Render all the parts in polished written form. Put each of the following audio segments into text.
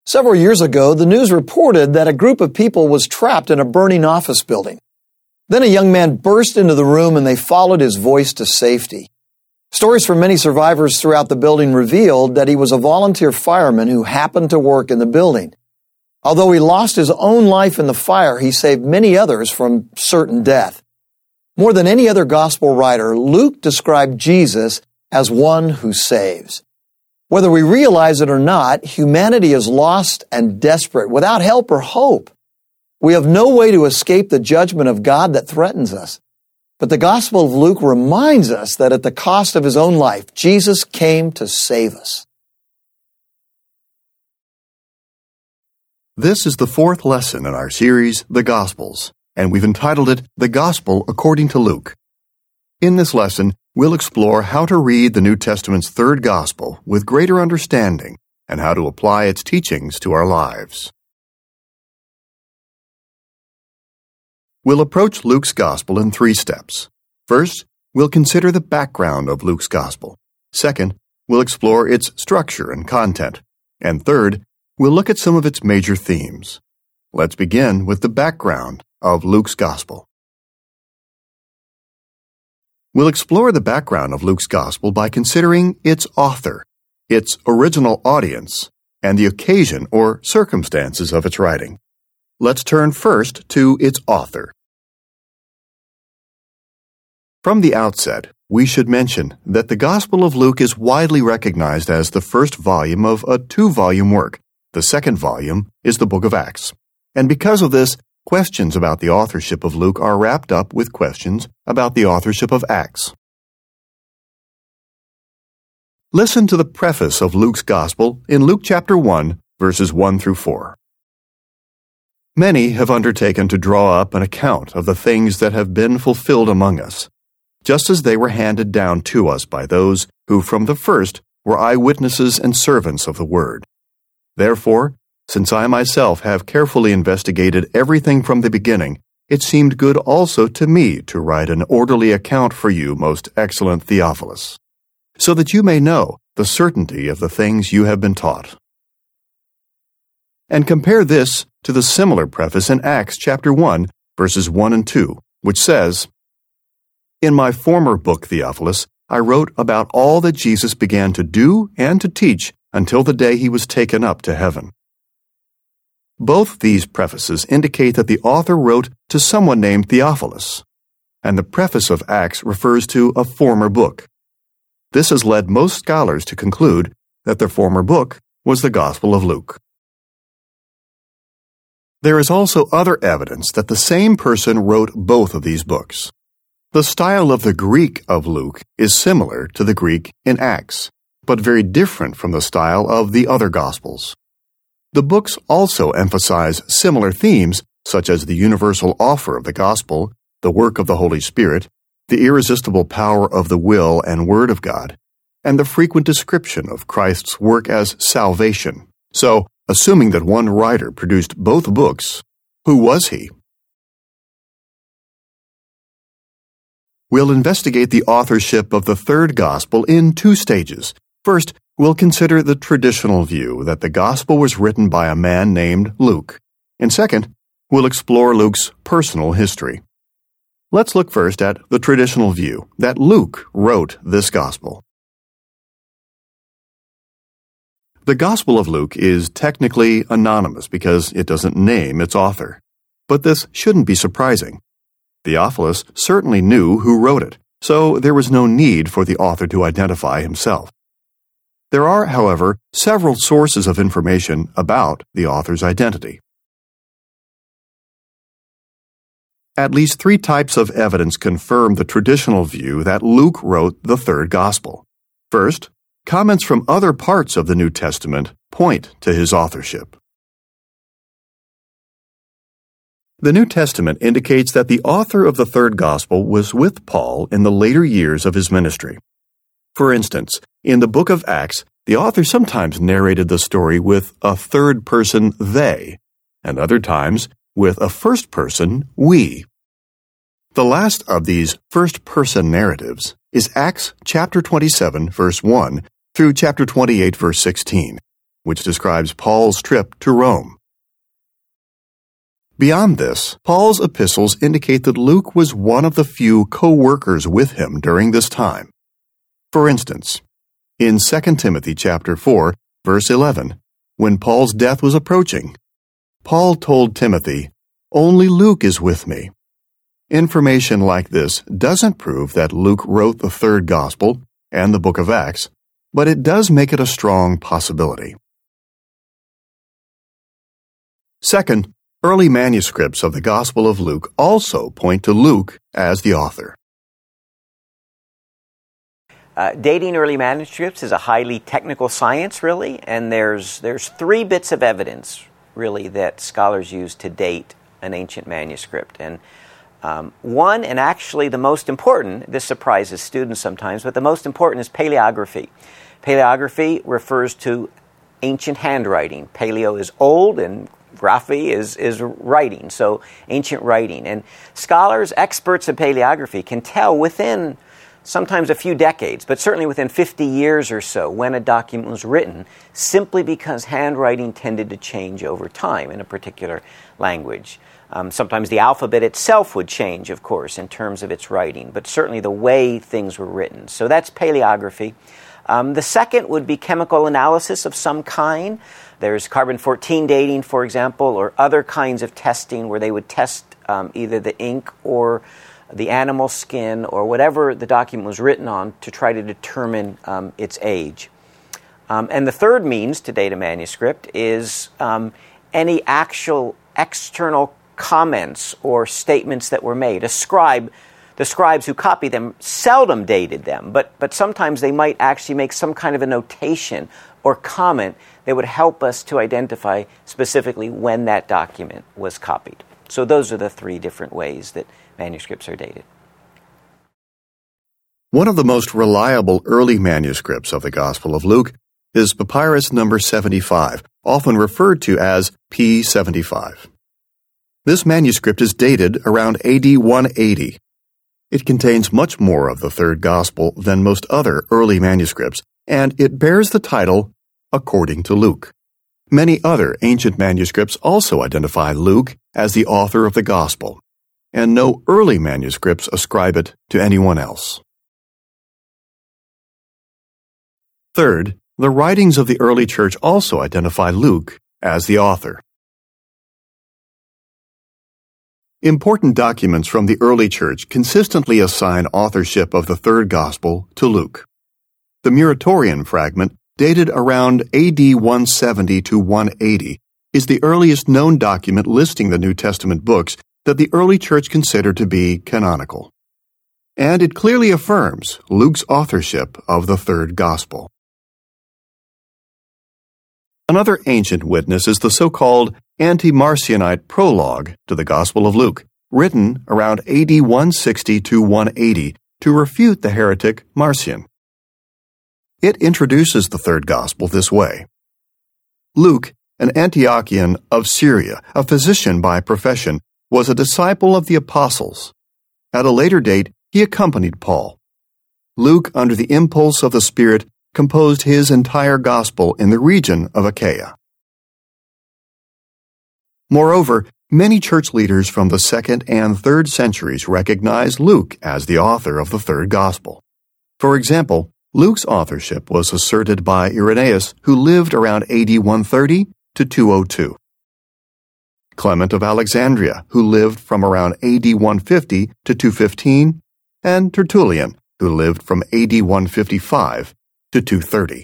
Several years ago, the news reported that a group of people was trapped in a burning office building. Then a young man burst into the room and they followed his voice to safety. Stories from many survivors throughout the building revealed that he was a volunteer fireman who happened to work in the building. Although he lost his own life in the fire, he saved many others from certain death. More than any other gospel writer, Luke described Jesus as one who saves. Whether we realize it or not, humanity is lost and desperate, without help or hope. We have no way to escape the judgment of God that threatens us. But the Gospel of Luke reminds us that at the cost of his own life, Jesus came to save us. This is the fourth lesson in our series, The Gospels, and we've entitled it, The Gospel According to Luke. In this lesson, we'll explore how to read the New Testament's third Gospel with greater understanding and how to apply its teachings to our lives. We'll approach Luke's Gospel in 3 steps. First, we'll consider the background of Luke's Gospel. Second, we'll explore its structure and content. And third, we'll look at some of its major themes. Let's begin with the background of Luke's Gospel. We'll explore the background of Luke's Gospel by considering its author, its original audience, and the occasion or circumstances of its writing. Let's turn first to its author. From the outset, we should mention that the Gospel of Luke is widely recognized as the first volume of a 2-volume work. The second volume is the book of Acts. And because of this, questions about the authorship of Luke are wrapped up with questions about the authorship of Acts. Listen to the preface of Luke's Gospel in Luke chapter 1, verses 1 through 4. Many have undertaken to draw up an account of the things that have been fulfilled among us, just as they were handed down to us by those who from the first were eyewitnesses and servants of the word. Therefore, since I myself have carefully investigated everything from the beginning, it seemed good also to me to write an orderly account for you, most excellent Theophilus, so that you may know the certainty of the things you have been taught. And compare this to the similar preface in Acts chapter 1, verses 1 and 2, which says, In my former book, Theophilus, I wrote about all that Jesus began to do and to teach until the day he was taken up to heaven. Both these prefaces indicate that the author wrote to someone named Theophilus, and the preface of Acts refers to a former book. This has led most scholars to conclude that the former book was the Gospel of Luke. There is also other evidence that the same person wrote both of these books. The style of the Greek of Luke is similar to the Greek in Acts, but very different from the style of the other Gospels. The books also emphasize similar themes, such as the universal offer of the Gospel, the work of the Holy Spirit, the irresistible power of the will and Word of God, and the frequent description of Christ's work as salvation. So, assuming that one writer produced both books, who was he? We'll investigate the authorship of the third Gospel in 2 stages. First, we'll consider the traditional view that the Gospel was written by a man named Luke. And second, we'll explore Luke's personal history. Let's look first at the traditional view that Luke wrote this Gospel. The Gospel of Luke is technically anonymous because it doesn't name its author. But this shouldn't be surprising. Theophilus certainly knew who wrote it, so there was no need for the author to identify himself. There are, however, several sources of information about the author's identity. At least 3 types of evidence confirm the traditional view that Luke wrote the third Gospel. First, comments from other parts of the New Testament point to his authorship. The New Testament indicates that the author of the third Gospel was with Paul in the later years of his ministry. For instance, in the book of Acts, the author sometimes narrated the story with a third person they, and other times with a first person we. The last of these first-person narratives is Acts chapter 27, verse 1 through chapter 28, verse 16. which describes Paul's trip to Rome. Beyond this, Paul's epistles indicate that Luke was one of the few co-workers with him during this time. For instance, in 2 Timothy chapter 4, verse 11, when Paul's death was approaching, Paul told Timothy, "Only Luke is with me." Information like this doesn't prove that Luke wrote the third gospel and the book of Acts, but it does make it a strong possibility. Second, early manuscripts of the Gospel of Luke also point to Luke as the author. Dating early manuscripts is a highly technical science, really, and there's three bits of evidence, really, that scholars use to date an ancient manuscript. And one, and actually the most important, this surprises students sometimes, but the most important is paleography. Paleography refers to ancient handwriting. Paleo is old and graphy is writing, so ancient writing. And scholars, experts in paleography, can tell within sometimes a few decades, but certainly within 50 years or so, when a document was written, simply because handwriting tended to change over time in a particular language. Sometimes the alphabet itself would change, of course, in terms of its writing, but certainly the way things were written. So that's paleography. The second would be chemical analysis of some kind. There's carbon-14 dating, for example, or other kinds of testing where they would test either the ink or the animal skin or whatever the document was written on to try to determine its age. And the third means to date a manuscript is any actual external comments or statements that were made. The scribes who copied them seldom dated them, but sometimes they might actually make some kind of a notation or comment that would help us to identify specifically when that document was copied. So those are the three different ways that manuscripts are dated. One of the most reliable early manuscripts of the Gospel of Luke is Papyrus number 75, often referred to as P75. This manuscript is dated around AD 180. It contains much more of the third Gospel than most other early manuscripts, and it bears the title, According to Luke. Many other ancient manuscripts also identify Luke as the author of the Gospel, and no early manuscripts ascribe it to anyone else. Third, the writings of the early church also identify Luke as the author. Important documents from the early church consistently assign authorship of the third gospel to Luke. The Muratorian fragment, dated around AD 170 to 180, is the earliest known document listing the New Testament books that the early church considered to be canonical. And it clearly affirms Luke's authorship of the third gospel. Another ancient witness is the so-called anti-Marcionite prologue to the Gospel of Luke, written around AD 160 to 180 to refute the heretic Marcion. It introduces the third gospel this way. Luke, an Antiochian of Syria, a physician by profession, was a disciple of the apostles. At a later date, he accompanied Paul. Luke, under the impulse of the Spirit, composed his entire gospel in the region of Achaia. Moreover, many church leaders from the 2nd and 3rd centuries recognize Luke as the author of the third gospel. For example, Luke's authorship was asserted by Irenaeus, who lived around AD 130 to 202. Clement of Alexandria, who lived from around AD 150 to 215, and Tertullian, who lived from AD 155 to 230.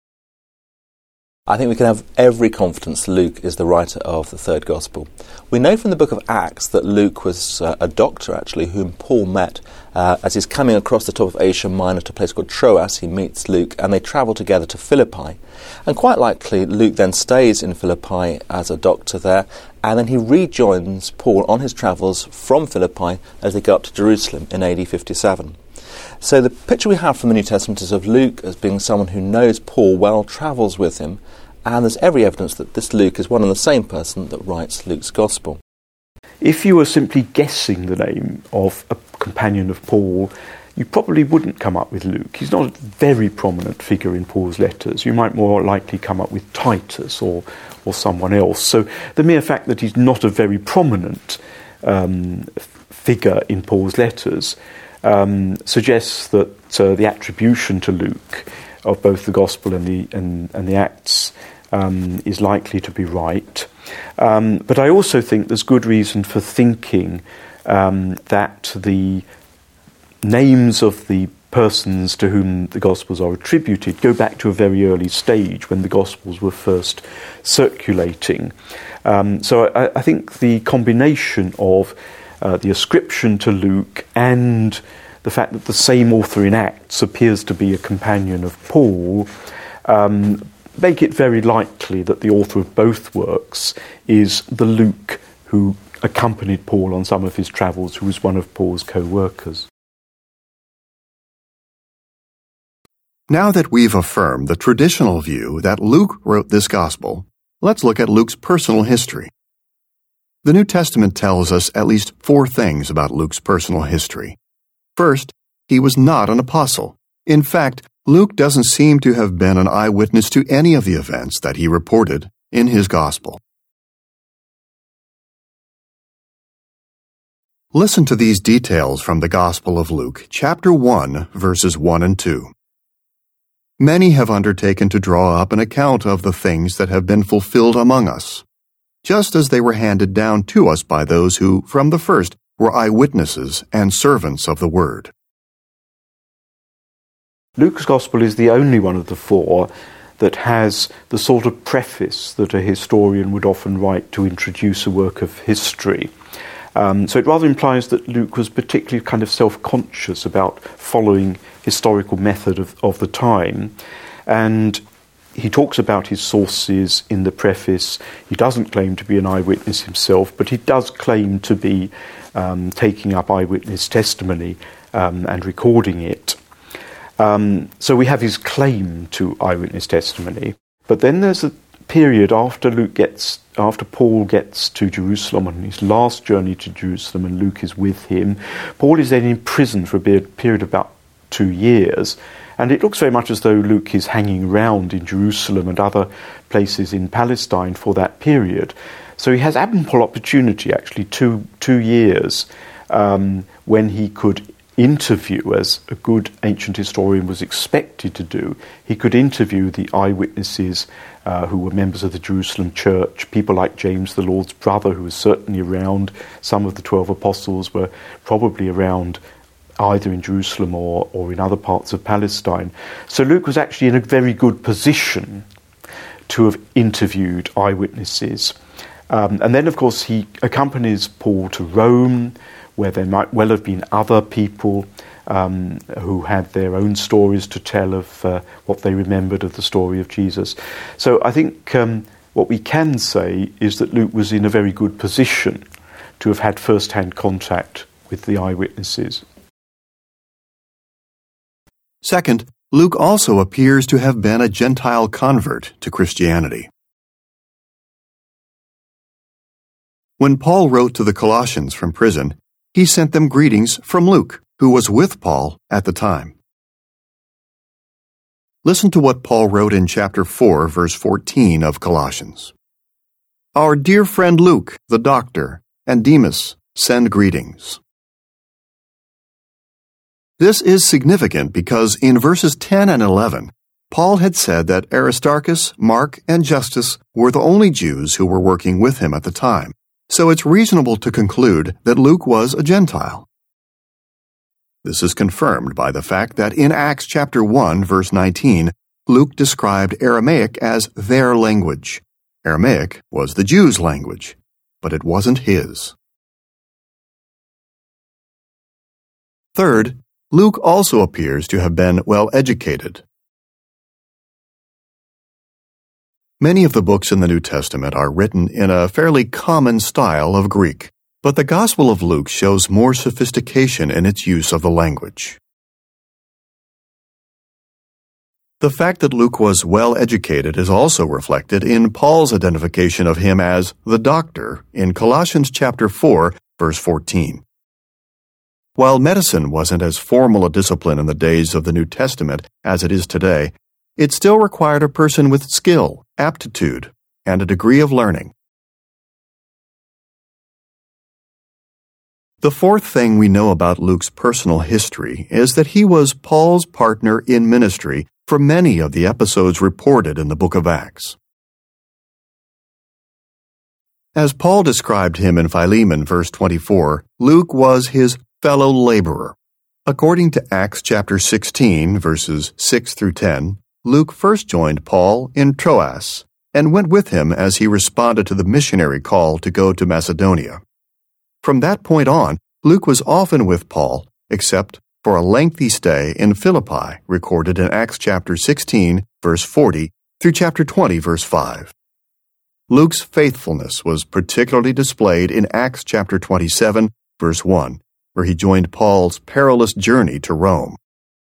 I think we can have every confidence Luke is the writer of the third gospel. We know from the book of Acts that Luke was a doctor, actually, whom Paul met as he's coming across the top of Asia Minor to a place called Troas. He meets Luke and they travel together to Philippi. And quite likely Luke then stays in Philippi as a doctor there, and then he rejoins Paul on his travels from Philippi as they go up to Jerusalem in AD 57. So the picture we have from the New Testament is of Luke as being someone who knows Paul well, travels with him, and there's every evidence that this Luke is one and the same person that writes Luke's Gospel. If you were simply guessing the name of a companion of Paul, you probably wouldn't come up with Luke. He's not a very prominent figure in Paul's letters. You might more likely come up with Titus or someone else. So the mere fact that he's not a very prominent figure in Paul's letters suggests that the attribution to Luke of both the Gospel and the Acts is likely to be right. But I also think there's good reason for thinking that the names of the persons to whom the Gospels are attributed go back to a very early stage when the Gospels were first circulating. So I think the combination of the ascription to Luke and the fact that the same author in Acts appears to be a companion of Paul make it very likely that the author of both works is the Luke who accompanied Paul on some of his travels, who was one of Paul's co-workers. Now that we've affirmed the traditional view that Luke wrote this gospel, let's look at Luke's personal history. The New Testament tells us at least 4 things about Luke's personal history. First, he was not an apostle. In fact, Luke doesn't seem to have been an eyewitness to any of the events that he reported in his gospel. Listen to these details from the Gospel of Luke, chapter 1, verses 1 and 2. Many have undertaken to draw up an account of the things that have been fulfilled among us, just as they were handed down to us by those who, from the first, were eyewitnesses and servants of the word. Luke's Gospel is the only one of the 4 that has the sort of preface that a historian would often write to introduce a work of history. So it rather implies that Luke was particularly kind of self-conscious about following historical method of the time. And he talks about his sources in the preface. He doesn't claim to be an eyewitness himself, but he does claim to be taking up eyewitness testimony and recording it. So we have his claim to eyewitness testimony. But then there's a period after Paul gets to Jerusalem on his last journey to Jerusalem, and Luke is with him. Paul is then in prison for a period of about 2 years, and it looks very much as though Luke is hanging around in Jerusalem and other places in Palestine for that period. So he has ample opportunity, actually, 2 years, when he could interview, as a good ancient historian was expected to do. He could interview the eyewitnesses who were members of the Jerusalem church, people like James, the Lord's brother, who was certainly around. Some of the 12 apostles were probably around either in Jerusalem or in other parts of Palestine. So Luke was actually in a very good position to have interviewed eyewitnesses. And then, of course, he accompanies Paul to Rome, where there might well have been other people who had their own stories to tell of what they remembered of the story of Jesus. So I think what we can say is that Luke was in a very good position to have had first-hand contact with the eyewitnesses. Second, Luke also appears to have been a Gentile convert to Christianity. When Paul wrote to the Colossians from prison, he sent them greetings from Luke, who was with Paul at the time. Listen to what Paul wrote in chapter 4, verse 14 of Colossians. Our dear friend Luke, the doctor, and Demas send greetings. This is significant because in verses 10 and 11, Paul had said that Aristarchus, Mark, and Justus were the only Jews who were working with him at the time. So it's reasonable to conclude that Luke was a Gentile. This is confirmed by the fact that in Acts chapter 1, verse 19, Luke described Aramaic as their language. Aramaic was the Jews' language, but it wasn't his. Third, Luke also appears to have been well educated. Many of the books in the New Testament are written in a fairly common style of Greek, but the Gospel of Luke shows more sophistication in its use of the language. The fact that Luke was well educated is also reflected in Paul's identification of him as the doctor in Colossians chapter 4, verse 14. While medicine wasn't as formal a discipline in the days of the New Testament as it is today, it still required a person with skill, aptitude, and a degree of learning. The fourth thing we know about Luke's personal history is that he was Paul's partner in ministry for many of the episodes reported in the book of Acts. As Paul described him in Philemon, verse 24, Luke was his fellow laborer. According to Acts chapter 16, verses 6 through 10, Luke first joined Paul in Troas and went with him as he responded to the missionary call to go to Macedonia. From that point on, Luke was often with Paul, except for a lengthy stay in Philippi, recorded in Acts chapter 16, verse 40, through chapter 20, verse 5. Luke's faithfulness was particularly displayed in Acts chapter 27, verse 1, where he joined Paul's perilous journey to Rome.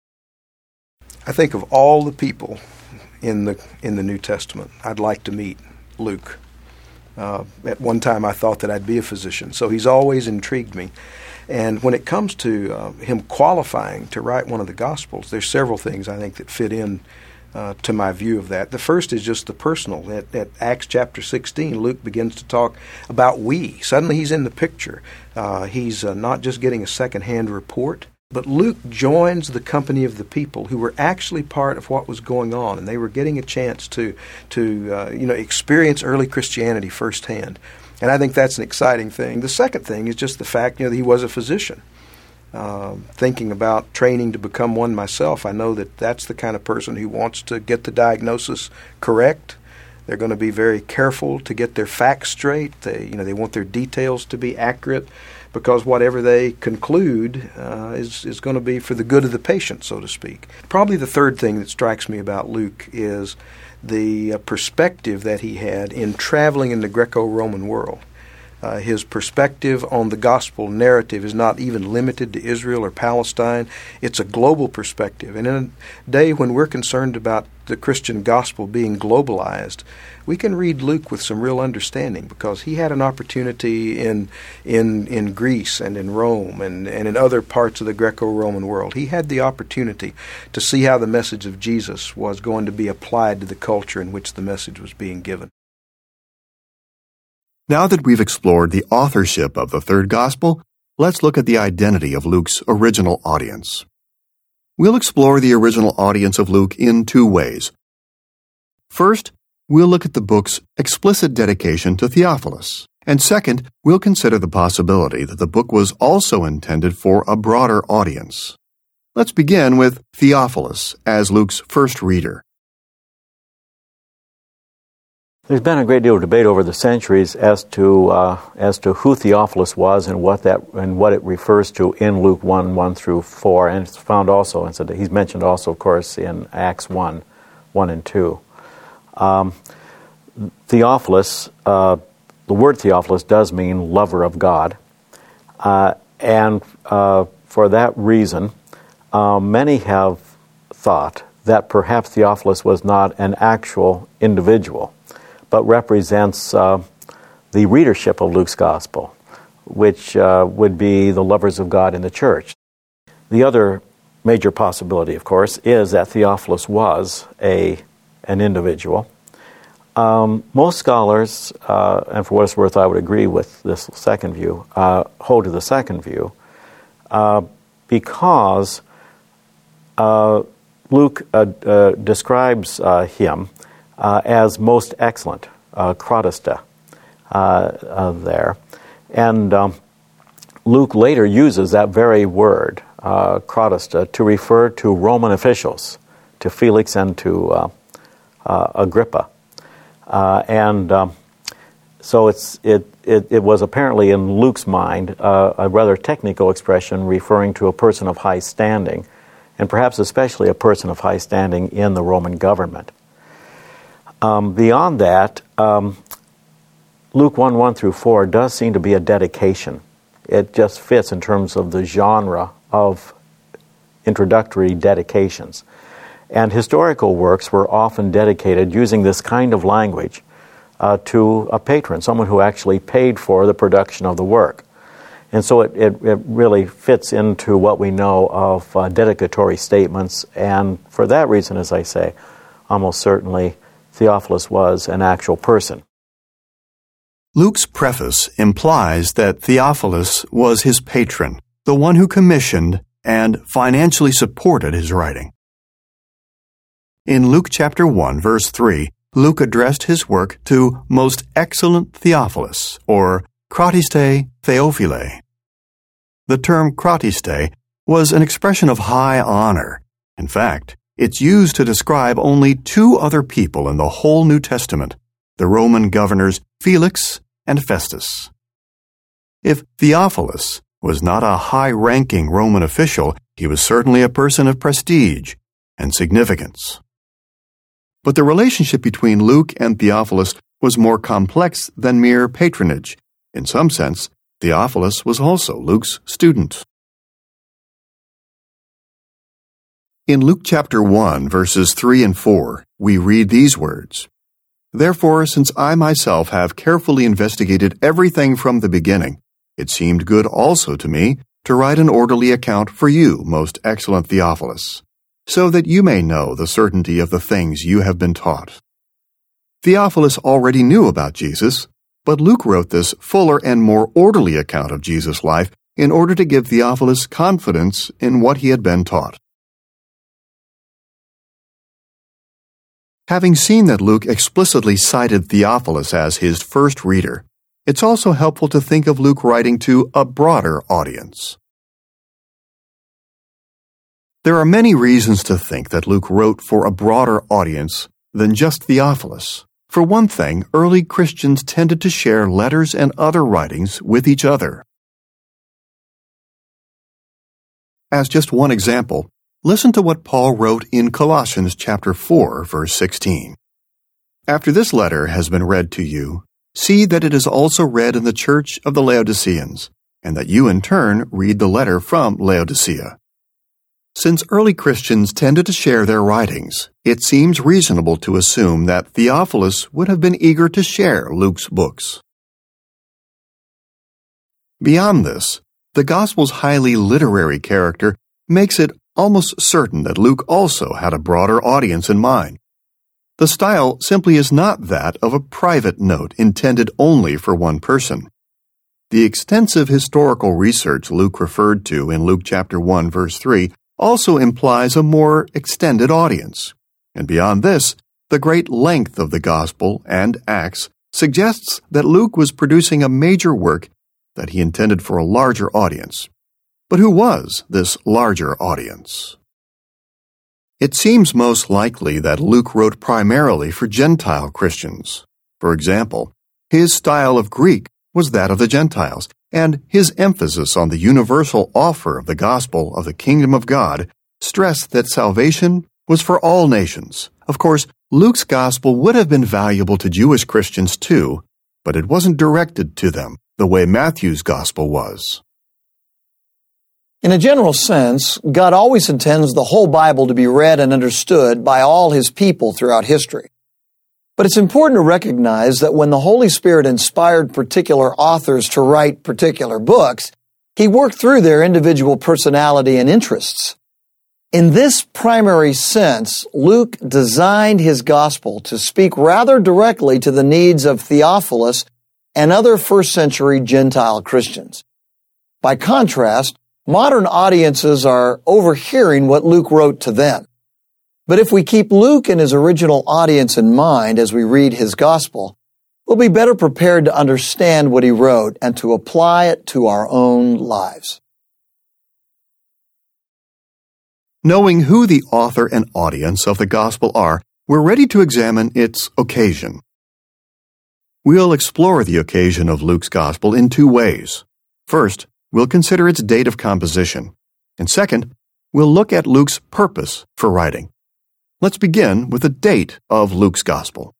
I think of all the people in the New Testament, I'd like to meet Luke. At one time I thought that I'd be a physician, so he's always intrigued me. And when it comes to him qualifying to write one of the Gospels, there's several things I think that fit in to my view of that. The first is just the personal. At Acts chapter 16, Luke begins to talk about we. Suddenly he's in the picture. He's not just getting a second-hand report, but Luke joins the company of the people who were actually part of what was going on, and they were getting a chance to experience early Christianity firsthand. And I think that's an exciting thing. The second thing is just the fact that he was a physician. Thinking about training to become one myself, I know that that's the kind of person who wants to get the diagnosis correct. They're going to be very careful to get their facts straight. They want their details to be accurate, because whatever they conclude is going to be for the good of the patient, so to speak. Probably the third thing that strikes me about Luke is the perspective that he had in traveling in the Greco-Roman world. His perspective on the gospel narrative is not even limited to Israel or Palestine. It's a global perspective. And in a day when we're concerned about the Christian gospel being globalized, we can read Luke with some real understanding, because he had an opportunity in Greece and in Rome and in other parts of the Greco-Roman world. He had the opportunity to see how the message of Jesus was going to be applied to the culture in which the message was being given. Now that we've explored the authorship of the third gospel, let's look at the identity of Luke's original audience. We'll explore the original audience of Luke in two ways. First, we'll look at the book's explicit dedication to Theophilus. And second, we'll consider the possibility that the book was also intended for a broader audience. Let's begin with Theophilus as Luke's first reader. There's been a great deal of debate over the centuries as to who Theophilus was and what it refers to in Luke 1 through 4, and it's found also, and he's mentioned also, of course, in Acts 1 and 2. Theophilus, the word Theophilus does mean lover of God, and for that reason, many have thought that perhaps Theophilus was not an actual individual, but represents the readership of Luke's Gospel, which would be the lovers of God in the church. The other major possibility, of course, is that Theophilus was an individual. Most scholars, and for what it's worth, I would agree with this second view, hold to the second view, because Luke describes him as most excellent, Chrodosta, there. And Luke later uses that very word, Chrodosta, to refer to Roman officials, to Felix and to Agrippa. So it was apparently in Luke's mind a rather technical expression referring to a person of high standing, and perhaps especially a person of high standing in the Roman government. Beyond that, Luke 1 through 4 does seem to be a dedication. It just fits in terms of the genre of introductory dedications. And historical works were often dedicated using this kind of language to a patron, someone who actually paid for the production of the work. And so it really fits into what we know of dedicatory statements, and for that reason, as I say, almost certainly Theophilus was an actual person. Luke's preface implies that Theophilus was his patron, the one who commissioned and financially supported his writing. In Luke chapter 1, verse 3, Luke addressed his work to Most Excellent Theophilus, or Kratiste Theophile. The term Kratiste was an expression of high honor. In fact, it's used to describe only two other people in the whole New Testament, the Roman governors Felix and Festus. If Theophilus was not a high-ranking Roman official, he was certainly a person of prestige and significance. But the relationship between Luke and Theophilus was more complex than mere patronage. In some sense, Theophilus was also Luke's student. In Luke chapter 1, verses 3 and 4, we read these words, "Therefore, since I myself have carefully investigated everything from the beginning, it seemed good also to me to write an orderly account for you, most excellent Theophilus, so that you may know the certainty of the things you have been taught." Theophilus already knew about Jesus, but Luke wrote this fuller and more orderly account of Jesus' life in order to give Theophilus confidence in what he had been taught. Having seen that Luke explicitly cited Theophilus as his first reader, it's also helpful to think of Luke writing to a broader audience. There are many reasons to think that Luke wrote for a broader audience than just Theophilus. For one thing, early Christians tended to share letters and other writings with each other. As just one example, listen to what Paul wrote in Colossians chapter 4, verse 16. "After this letter has been read to you, see that it is also read in the church of the Laodiceans, and that you in turn read the letter from Laodicea." Since early Christians tended to share their writings, it seems reasonable to assume that Theophilus would have been eager to share Luke's books. Beyond this, the Gospel's highly literary character makes it almost certain that Luke also had a broader audience in mind. The style simply is not that of a private note intended only for one person. The extensive historical research Luke referred to in Luke chapter 1, verse 3 also implies a more extended audience. And beyond this, the great length of the Gospel and Acts suggests that Luke was producing a major work that he intended for a larger audience. But who was this larger audience? It seems most likely that Luke wrote primarily for Gentile Christians. For example, his style of Greek was that of the Gentiles, and his emphasis on the universal offer of the gospel of the kingdom of God stressed that salvation was for all nations. Of course, Luke's gospel would have been valuable to Jewish Christians too, but it wasn't directed to them the way Matthew's gospel was. In a general sense, God always intends the whole Bible to be read and understood by all His people throughout history. But it's important to recognize that when the Holy Spirit inspired particular authors to write particular books, He worked through their individual personality and interests. In this primary sense, Luke designed his gospel to speak rather directly to the needs of Theophilus and other first-century Gentile Christians. By contrast, modern audiences are overhearing what Luke wrote to them. But if we keep Luke and his original audience in mind as we read his gospel, we'll be better prepared to understand what he wrote and to apply it to our own lives. Knowing who the author and audience of the gospel are, we're ready to examine its occasion. We'll explore the occasion of Luke's gospel in two ways. First, we'll consider its date of composition. And second, we'll look at Luke's purpose for writing. Let's begin with the date of Luke's gospel.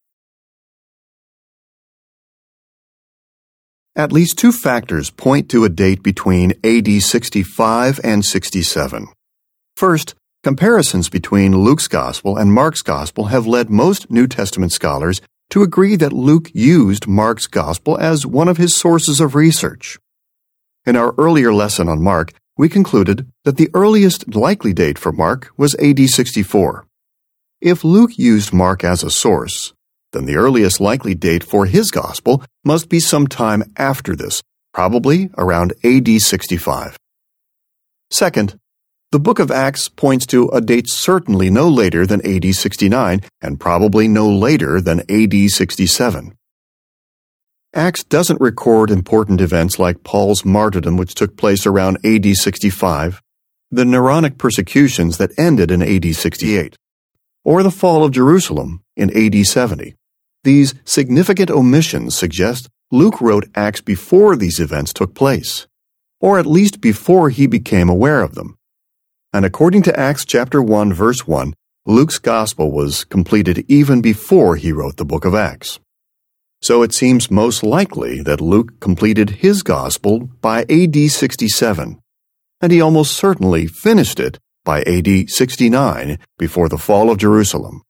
At least two factors point to a date between AD 65 and 67. First, comparisons between Luke's gospel and Mark's gospel have led most New Testament scholars to agree that Luke used Mark's gospel as one of his sources of research. In our earlier lesson on Mark, we concluded that the earliest likely date for Mark was AD 64. If Luke used Mark as a source, then the earliest likely date for his gospel must be some time after this, probably around AD 65. Second, the book of Acts points to a date certainly no later than AD 69 and probably no later than AD 67. Acts doesn't record important events like Paul's martyrdom, which took place around AD 65, the Neronic persecutions that ended in AD 68, or the fall of Jerusalem in AD 70. These significant omissions suggest Luke wrote Acts before these events took place, or at least before he became aware of them. And according to Acts chapter 1, verse 1, Luke's gospel was completed even before he wrote the book of Acts. So it seems most likely that Luke completed his gospel by AD 67, and he almost certainly finished it by AD 69 before the fall of Jerusalem.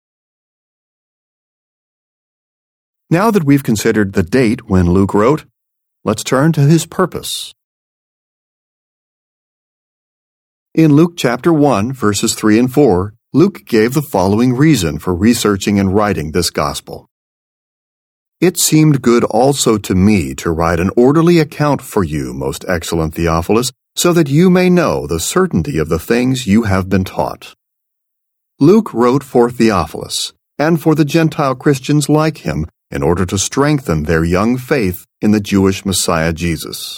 Now that we've considered the date when Luke wrote, let's turn to his purpose. In Luke chapter 1, verses 3 and 4, Luke gave the following reason for researching and writing this gospel. It seemed good also to me to write an orderly account for you, most excellent Theophilus, so that you may know the certainty of the things you have been taught. Luke wrote for Theophilus, and for the Gentile Christians like him, in order to strengthen their young faith in the Jewish Messiah Jesus.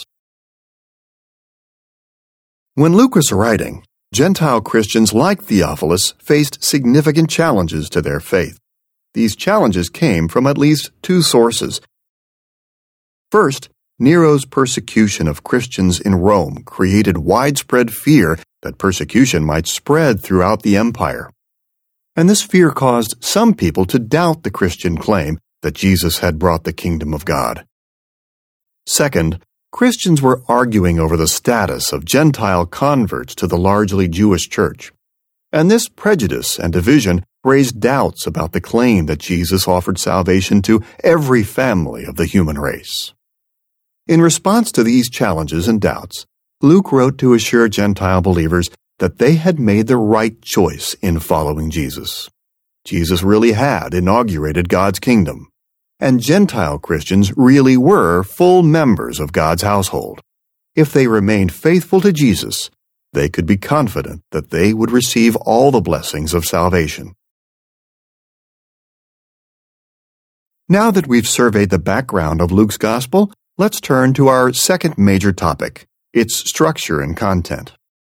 When Luke was writing, Gentile Christians like Theophilus faced significant challenges to their faith. These challenges came from at least two sources. First, Nero's persecution of Christians in Rome created widespread fear that persecution might spread throughout the empire. And this fear caused some people to doubt the Christian claim that Jesus had brought the kingdom of God. Second, Christians were arguing over the status of Gentile converts to the largely Jewish church. And this prejudice and division raised doubts about the claim that Jesus offered salvation to every family of the human race. In response to these challenges and doubts, Luke wrote to assure Gentile believers that they had made the right choice in following Jesus. Jesus really had inaugurated God's kingdom, and Gentile Christians really were full members of God's household. If they remained faithful to Jesus, they could be confident that they would receive all the blessings of salvation. Now that we've surveyed the background of Luke's gospel, let's turn to our second major topic, its structure and content.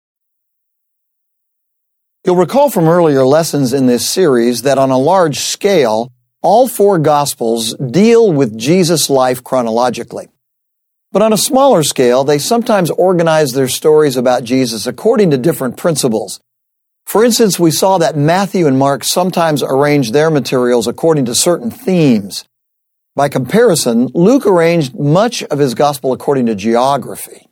You'll recall from earlier lessons in this series that on a large scale, all four Gospels deal with Jesus' life chronologically. But on a smaller scale, they sometimes organize their stories about Jesus according to different principles. For instance, we saw that Matthew and Mark sometimes arrange their materials according to certain themes. By comparison, Luke arranged much of his Gospel according to geography.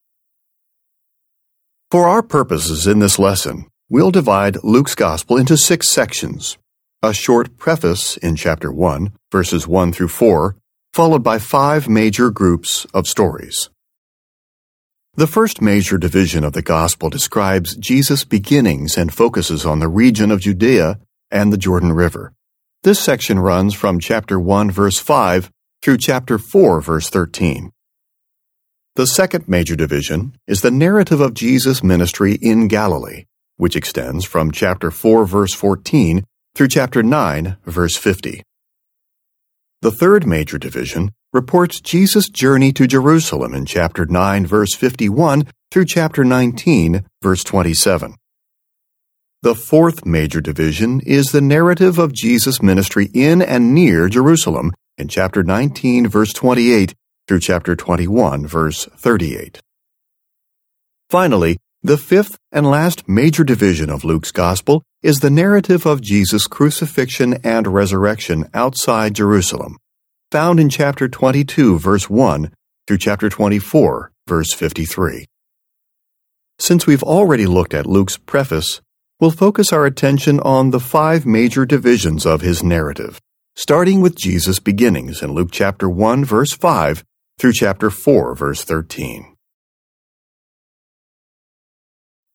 For our purposes in this lesson, we'll divide Luke's Gospel into 6 sections. A short preface in chapter 1, verses 1 through 4, followed by 5 major groups of stories. The first major division of the Gospel describes Jesus' beginnings and focuses on the region of Judea and the Jordan River. This section runs from chapter 1, verse 5 through chapter 4, verse 13. The second major division is the narrative of Jesus' ministry in Galilee, which extends from chapter 4, verse 14 through chapter 9, verse 50. The third major division reports Jesus' journey to Jerusalem in chapter 9, verse 51 through chapter 19, verse 27. The fourth major division is the narrative of Jesus' ministry in and near Jerusalem in chapter 19, verse 28 through chapter 21, verse 38. Finally, the fifth and last major division of Luke's Gospel is the narrative of Jesus' crucifixion and resurrection outside Jerusalem, found in chapter 22, verse 1 through chapter 24, verse 53. Since we've already looked at Luke's preface, we'll focus our attention on the 5 major divisions of his narrative, starting with Jesus' beginnings in Luke chapter 1, verse 5 through chapter 4, verse 13.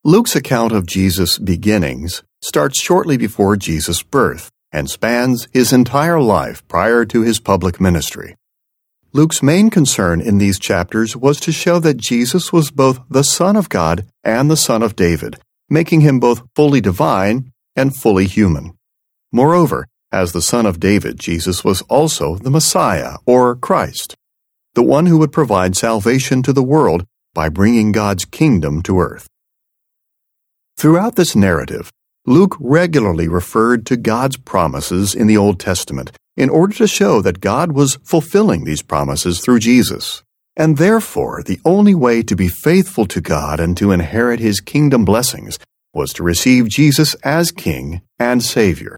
Luke's account of Jesus' beginnings starts shortly before Jesus' birth and spans his entire life prior to his public ministry. Luke's main concern in these chapters was to show that Jesus was both the Son of God and the Son of David, making him both fully divine and fully human. Moreover, as the Son of David, Jesus was also the Messiah, or Christ, the one who would provide salvation to the world by bringing God's kingdom to earth. Throughout this narrative, Luke regularly referred to God's promises in the Old Testament in order to show that God was fulfilling these promises through Jesus, and therefore the only way to be faithful to God and to inherit His kingdom blessings was to receive Jesus as King and Savior.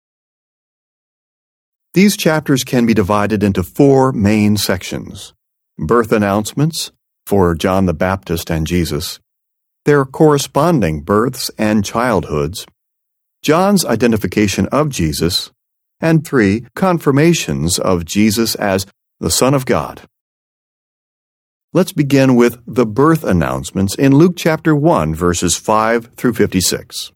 These chapters can be divided into 4 main sections: birth announcements for John the Baptist and Jesus, their corresponding births and childhoods, John's identification of Jesus, and 3 confirmations of Jesus as the Son of God. Let's begin with the birth announcements in Luke chapter 1, verses 5 through 56.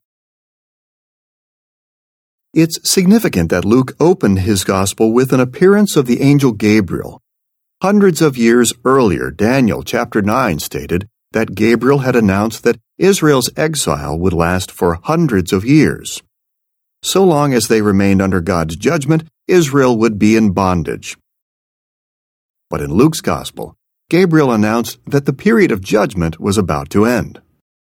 It's significant that Luke opened his gospel with an appearance of the angel Gabriel. Hundreds of years earlier, Daniel chapter 9 stated that Gabriel had announced that Israel's exile would last for hundreds of years. So long as they remained under God's judgment, Israel would be in bondage. But in Luke's gospel, Gabriel announced that the period of judgment was about to end.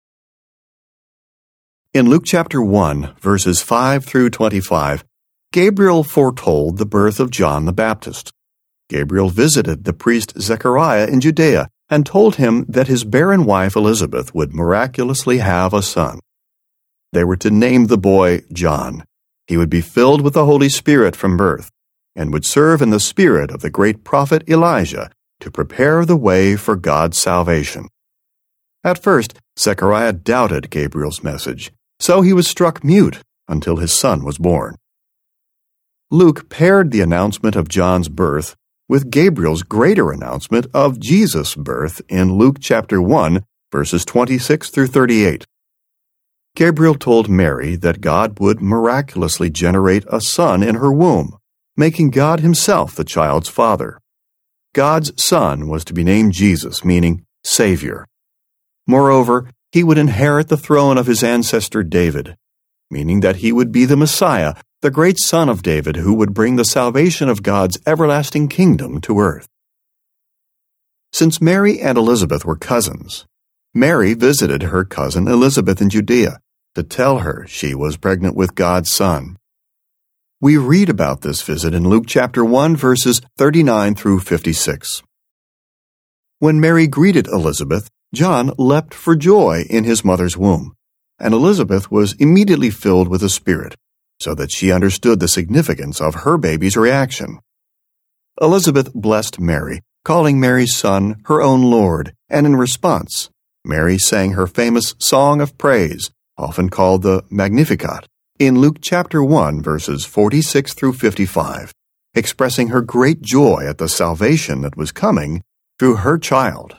In Luke chapter 1, verses 5 through 25, Gabriel foretold the birth of John the Baptist. Gabriel visited the priest Zechariah in Judea and told him that his barren wife Elizabeth would miraculously have a son. They were to name the boy John. He would be filled with the Holy Spirit from birth and would serve in the spirit of the great prophet Elijah to prepare the way for God's salvation. At first, Zechariah doubted Gabriel's message, so he was struck mute until his son was born. Luke paired the announcement of John's birth with Gabriel's greater announcement of Jesus' birth in Luke chapter 1, verses 26 through 38. Gabriel told Mary that God would miraculously generate a son in her womb, making God himself the child's father. God's son was to be named Jesus, meaning Savior. Moreover, he would inherit the throne of his ancestor David, meaning that he would be the Messiah, the great son of David who would bring the salvation of God's everlasting kingdom to earth. Since Mary and Elizabeth were cousins, Mary visited her cousin Elizabeth in Judea to tell her she was pregnant with God's Son. We read about this visit in Luke chapter 1, verses 39 through 56. When Mary greeted Elizabeth, John leapt for joy in his mother's womb, and Elizabeth was immediately filled with the Spirit, so that she understood the significance of her baby's reaction. Elizabeth blessed Mary, calling Mary's son her own Lord, and in response, Mary sang her famous song of praise, often called the Magnificat, in Luke chapter 1, verses 46 through 55, expressing her great joy at the salvation that was coming through her child.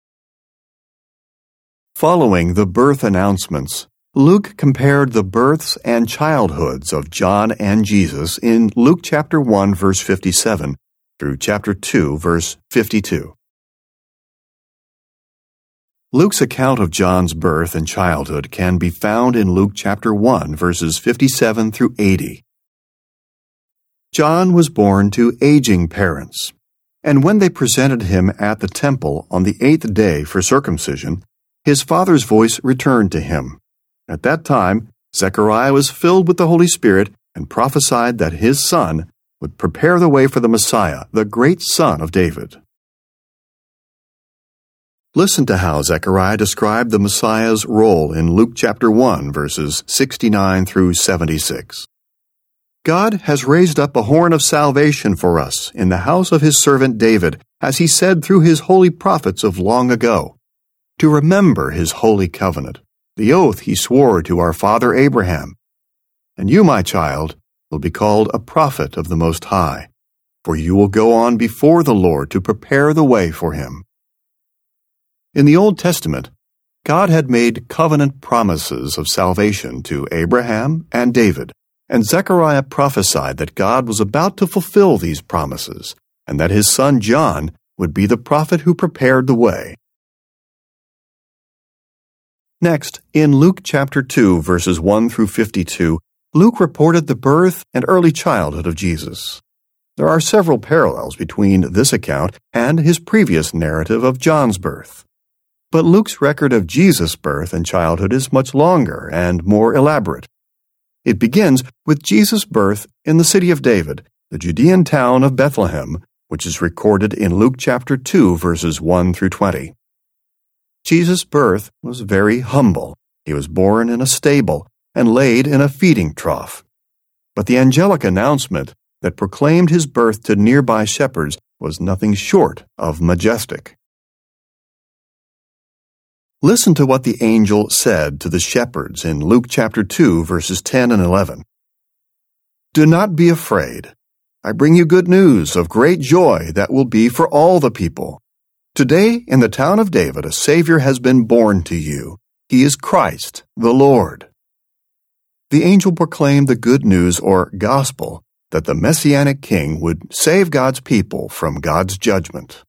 Following the birth announcements, Luke compared the births and childhoods of John and Jesus in Luke chapter 1, verse 57 through chapter 2, verse 52. Luke's account of John's birth and childhood can be found in Luke chapter 1, verses 57 through 80. John was born to aging parents, and when they presented him at the temple on the 8th day for circumcision, his father's voice returned to him. At that time, Zechariah was filled with the Holy Spirit and prophesied that his son would prepare the way for the Messiah, the great Son of David. Listen to how Zechariah described the Messiah's role in Luke chapter 1, verses 69 through 76. God has raised up a horn of salvation for us in the house of his servant David, as he said through his holy prophets of long ago, to remember his holy covenant, the oath he swore to our father Abraham. And you, my child, will be called a prophet of the Most High, for you will go on before the Lord to prepare the way for him. In the Old Testament, God had made covenant promises of salvation to Abraham and David, and Zechariah prophesied that God was about to fulfill these promises, and that his son John would be the prophet who prepared the way. Next, in Luke chapter 2, verses 1 through 52, Luke reported the birth and early childhood of Jesus. There are several parallels between this account and his previous narrative of John's birth. But Luke's record of Jesus' birth and childhood is much longer and more elaborate. It begins with Jesus' birth in the city of David, the Judean town of Bethlehem, which is recorded in Luke chapter 2, verses 1 through 20. Jesus' birth was very humble. He was born in a stable and laid in a feeding trough. But the angelic announcement that proclaimed his birth to nearby shepherds was nothing short of majestic. Listen to what the angel said to the shepherds in Luke chapter 2, verses 10 and 11. "Do not be afraid. I bring you good news of great joy that will be for all the people. Today in the town of David a Savior has been born to you. He is Christ, the Lord." The angel proclaimed the good news or gospel that the Messianic King would save God's people from God's judgment.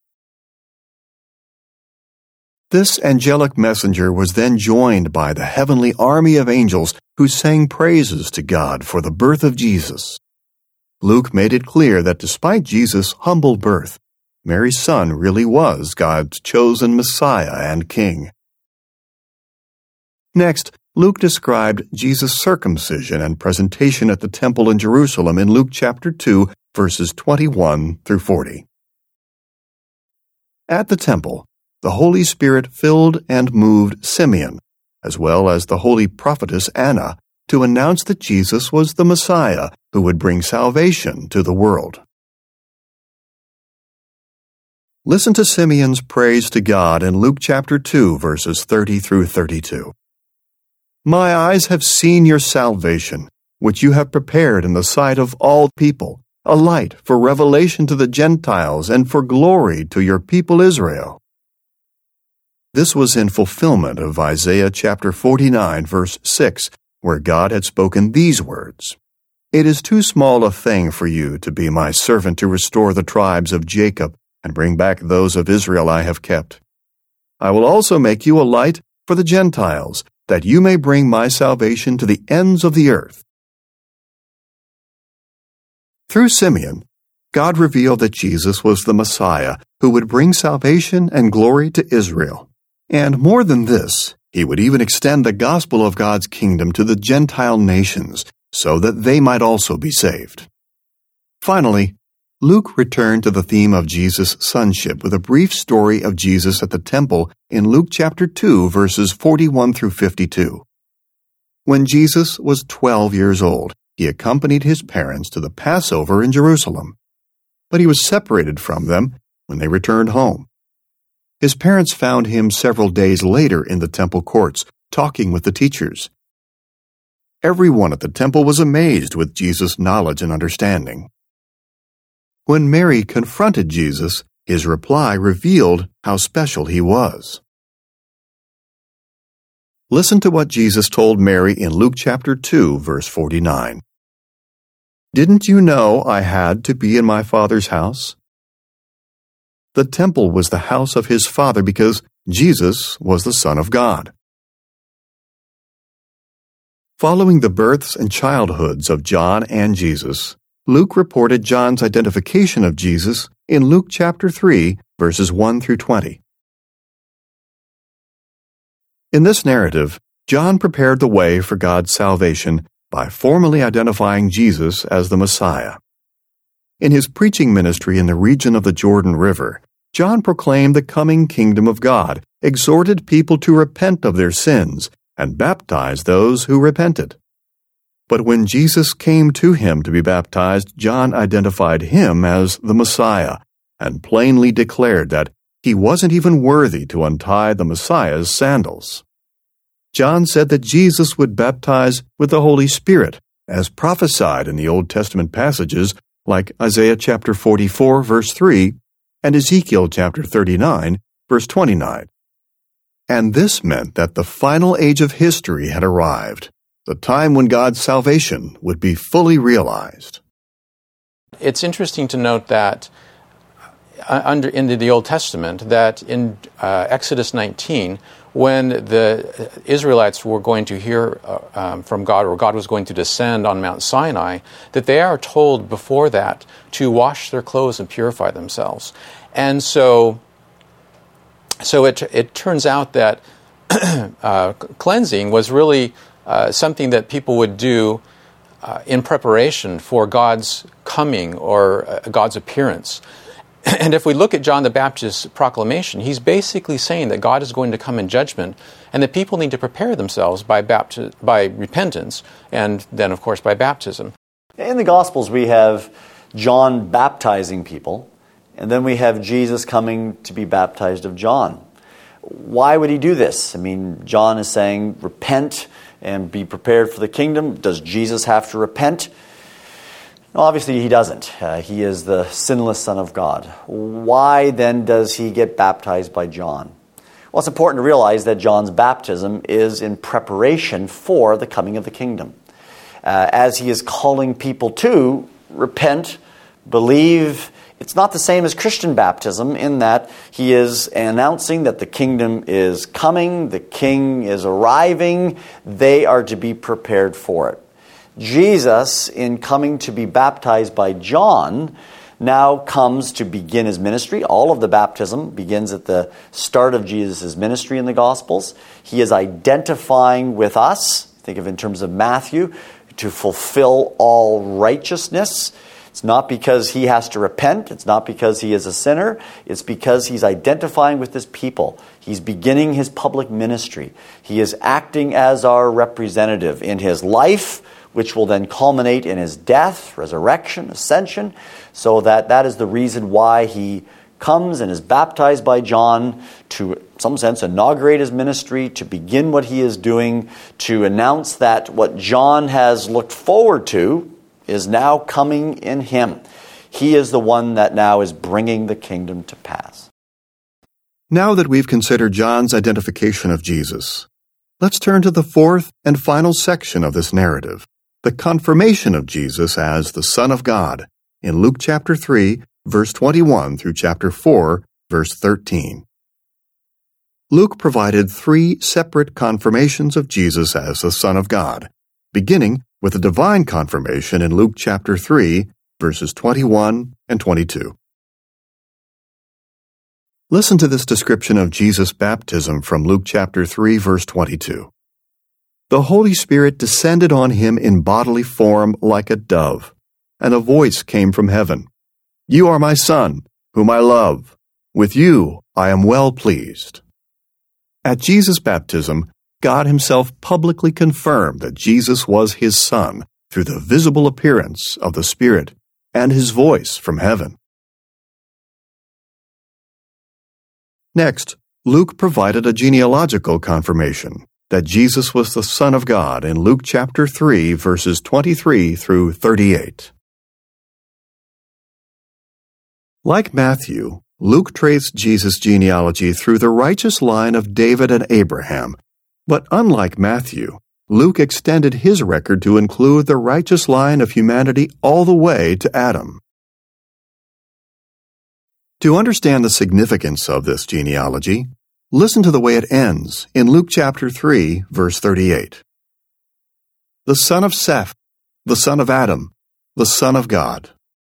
This angelic messenger was then joined by the heavenly army of angels who sang praises to God for the birth of Jesus. Luke made it clear that despite Jesus' humble birth, Mary's son really was God's chosen Messiah and King. Next, Luke described Jesus' circumcision and presentation at the temple in Jerusalem in Luke chapter 2, verses 21 through 40. At the temple, the Holy Spirit filled and moved Simeon, as well as the holy prophetess Anna, to announce that Jesus was the Messiah who would bring salvation to the world. Listen to Simeon's praise to God in Luke chapter 2, verses 30 through 32. "My eyes have seen your salvation, which you have prepared in the sight of all people, a light for revelation to the Gentiles and for glory to your people Israel." This was in fulfillment of Isaiah chapter 49, verse 6, where God had spoken these words, "It is too small a thing for you to be my servant to restore the tribes of Jacob and bring back those of Israel I have kept. I will also make you a light for the Gentiles, that you may bring my salvation to the ends of the earth." Through Simeon, God revealed that Jesus was the Messiah who would bring salvation and glory to Israel. And more than this, he would even extend the gospel of God's kingdom to the Gentile nations, so that they might also be saved. Finally, Luke returned to the theme of Jesus' sonship with a brief story of Jesus at the temple in Luke chapter 2, verses 41 through 52. When Jesus was 12 years old, he accompanied his parents to the Passover in Jerusalem. But he was separated from them when they returned home. His parents found him several days later in the temple courts, talking with the teachers. Everyone at the temple was amazed with Jesus' knowledge and understanding. When Mary confronted Jesus, his reply revealed how special he was. Listen to what Jesus told Mary in Luke chapter 2, verse 49. "Didn't you know I had to be in my Father's house?" The temple was the house of his Father because Jesus was the Son of God. Following the births and childhoods of John and Jesus, Luke reported John's identification of Jesus in Luke chapter 3, verses 1 through 20. In this narrative, John prepared the way for God's salvation by formally identifying Jesus as the Messiah. In his preaching ministry in the region of the Jordan River, John proclaimed the coming kingdom of God, exhorted people to repent of their sins, and baptized those who repented. But when Jesus came to him to be baptized, John identified him as the Messiah and plainly declared that he wasn't even worthy to untie the Messiah's sandals. John said that Jesus would baptize with the Holy Spirit, as prophesied in the Old Testament passages like Isaiah chapter 44, verse 3, and Ezekiel chapter 39, verse 29. And this meant that the final age of history had arrived, the time when God's salvation would be fully realized. It's interesting to note that in the Old Testament, that in Exodus 19, when the Israelites were going to hear from God, or God was going to descend on Mount Sinai, that they are told before that to wash their clothes and purify themselves. And so it turns out that cleansing was really something that people would do in preparation for God's coming or God's appearance. And if we look at John the Baptist's proclamation, he's basically saying that God is going to come in judgment and that people need to prepare themselves by repentance and then, of course, by baptism. In the Gospels, we have John baptizing people, and then we have Jesus coming to be baptized of John. Why would he do this? I mean, John is saying, repent and be prepared for the kingdom. Does Jesus have to repent? No, obviously he doesn't. He is the sinless Son of God. Why then does he get baptized by John? Well, it's important to realize that John's baptism is in preparation for the coming of the kingdom. As he is calling people to repent, believe. It's not the same as Christian baptism in that he is announcing that the kingdom is coming, the king is arriving, they are to be prepared for it. Jesus, in coming to be baptized by John, now comes to begin his ministry. All of the baptism begins at the start of Jesus' ministry in the Gospels. He is identifying with us, think of it in terms of Matthew, to fulfill all righteousness. It's not because he has to repent. It's not because he is a sinner. It's because he's identifying with his people. He's beginning his public ministry. He is acting as our representative in his life, which will then culminate in his death, resurrection, ascension, so that is the reason why he comes and is baptized by John to, in some sense, inaugurate his ministry, to begin what he is doing, to announce that what John has looked forward to is now coming in him. He is the one that now is bringing the kingdom to pass. Now that we've considered John's identification of Jesus, let's turn to the fourth and final section of this narrative, the confirmation of Jesus as the Son of God, in Luke chapter 3, verse 21 through chapter 4, verse 13. Luke provided three separate confirmations of Jesus as the Son of God, beginning with the divine confirmation in Luke chapter 3, verses 21 and 22. Listen to this description of Jesus' baptism from Luke chapter 3, verse 22. The Holy Spirit descended on him in bodily form like a dove, and a voice came from heaven. You are my Son, whom I love. With you I am well pleased. At Jesus' baptism, God himself publicly confirmed that Jesus was his Son through the visible appearance of the Spirit and his voice from heaven. Next, Luke provided a genealogical confirmation that Jesus was the Son of God in Luke chapter 3, verses 23 through 38. Like Matthew, Luke traced Jesus' genealogy through the righteous line of David and Abraham, but unlike Matthew, Luke extended his record to include the righteous line of humanity all the way to Adam. To understand the significance of this genealogy, listen to the way it ends in Luke chapter 3, verse 38. The son of Seth, the son of Adam, the son of God.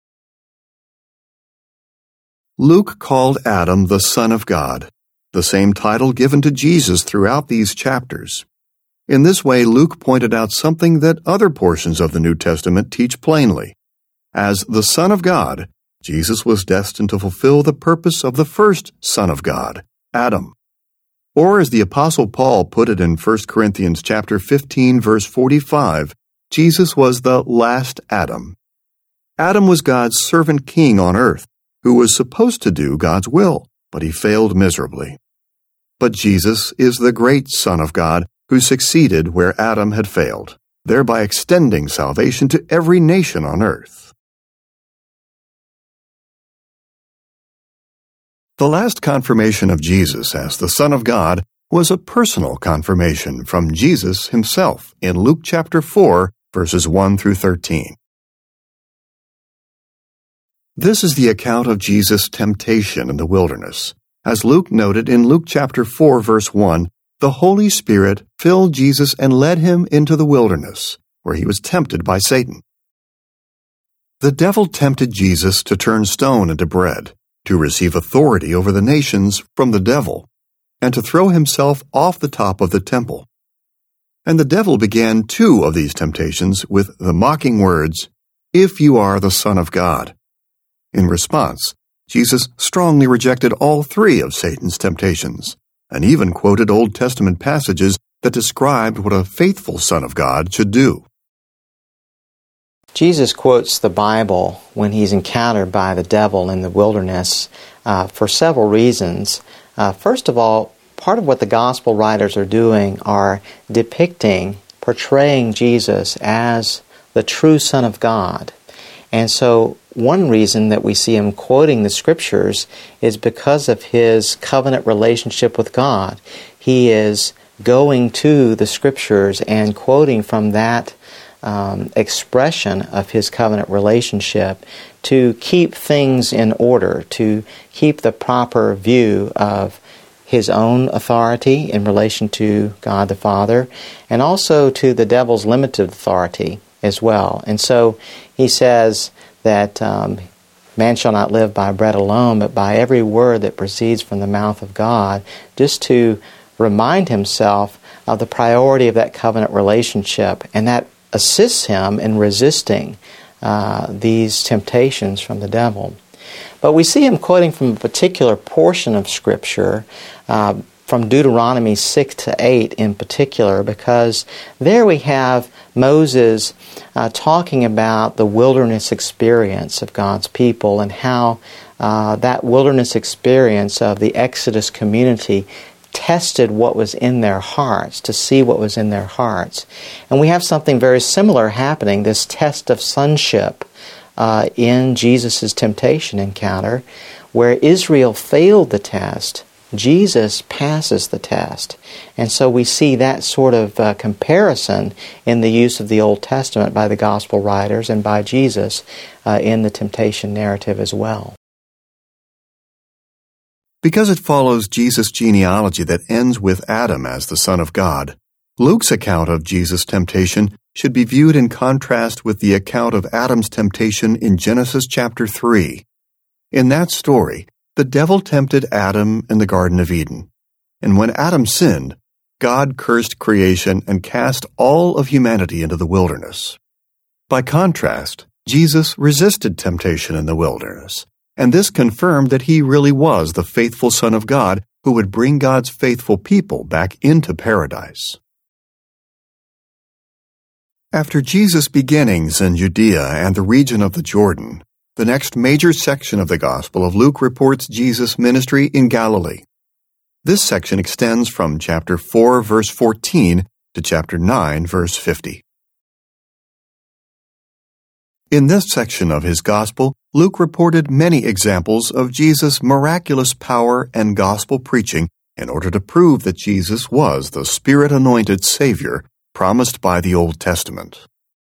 Luke called Adam the Son of God, the same title given to Jesus throughout these chapters. In this way, Luke pointed out something that other portions of the New Testament teach plainly. As the Son of God, Jesus was destined to fulfill the purpose of the first Son of God, Adam. Or as the Apostle Paul put it in 1 Corinthians chapter 15, verse 45, Jesus was the last Adam. Adam was God's servant king on earth, who was supposed to do God's will, but he failed miserably. But Jesus is the great Son of God who succeeded where Adam had failed, thereby extending salvation to every nation on earth. The last confirmation of Jesus as the Son of God was a personal confirmation from Jesus himself in Luke chapter 4, verses 1 through 13. This is the account of Jesus' temptation in the wilderness. As Luke noted in Luke chapter 4, verse 1, the Holy Spirit filled Jesus and led him into the wilderness, where he was tempted by Satan. The devil tempted Jesus to turn stone into bread, to receive authority over the nations from the devil, and to throw himself off the top of the temple. And the devil began 2 of these temptations with the mocking words, "If you are the Son of God." In response, Jesus strongly rejected all 3 of Satan's temptations, and even quoted Old Testament passages that described what a faithful Son of God should do. Jesus quotes the Bible when he's encountered by the devil in the wilderness for several reasons. First of all, part of what the gospel writers are doing are portraying Jesus as the true Son of God. And so one reason that we see him quoting the Scriptures is because of his covenant relationship with God. He is going to the Scriptures and quoting from that expression of his covenant relationship to keep things in order, to keep the proper view of his own authority in relation to God the Father, and also to the devil's limited authority as well. And so he says that man shall not live by bread alone, but by every word that proceeds from the mouth of God, just to remind himself of the priority of that covenant relationship, and that assists him in resisting these temptations from the devil. But we see him quoting from a particular portion of Scripture, from Deuteronomy 6 to 8 in particular, because there we have Moses talking about the wilderness experience of God's people and how that wilderness experience of the Exodus community tested what was in their hearts, to see what was in their hearts. And we have something very similar happening, this test of sonship in Jesus' temptation encounter, where Israel failed the test, Jesus passes the test. And so we see that sort of comparison in the use of the Old Testament by the Gospel writers and by Jesus in the temptation narrative as well. Because it follows Jesus' genealogy that ends with Adam as the Son of God, Luke's account of Jesus' temptation should be viewed in contrast with the account of Adam's temptation in Genesis chapter 3. In that story, the devil tempted Adam in the Garden of Eden, and when Adam sinned, God cursed creation and cast all of humanity into the wilderness. By contrast, Jesus resisted temptation in the wilderness, and this confirmed that he really was the faithful Son of God who would bring God's faithful people back into paradise. After Jesus' beginnings in Judea and the region of the Jordan, the next major section of the Gospel of Luke reports Jesus' ministry in Galilee. This section extends from chapter 4, verse 14 to chapter 9, verse 50. In this section of his Gospel, Luke reported many examples of Jesus' miraculous power and gospel preaching in order to prove that Jesus was the Spirit-anointed Savior promised by the Old Testament.